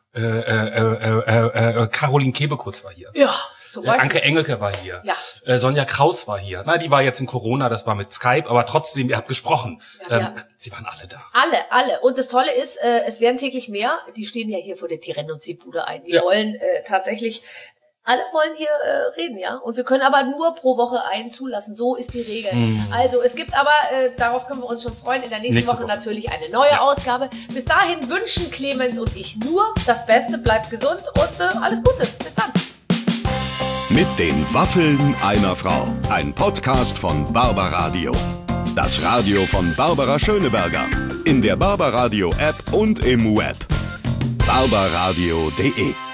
Ja. Caroline Kebekus war hier. Ja, zum Beispiel. Anke Engelke war hier. Ja. Sonja Kraus war hier. Na, die war jetzt in Corona, das war mit Skype, aber trotzdem, ihr habt gesprochen. Sie waren alle da. Alle. Und das Tolle ist, es werden täglich mehr. Die stehen ja hier vor der Tiren und Ziehbude ein. Die wollen tatsächlich, alle wollen hier reden, ja. Und wir können aber nur pro Woche einen zulassen. So ist die Regel. Also es gibt aber, darauf können wir uns schon freuen, in der nächsten Woche natürlich eine neue Ausgabe. Bis dahin wünschen Clemens und ich nur das Beste. Bleibt gesund und alles Gute. Bis dann. Mit den Waffeln einer Frau. Ein Podcast von Barbaradio. Das Radio von Barbara Schöneberger. In der Barbaradio App und im Web. barbaradio.de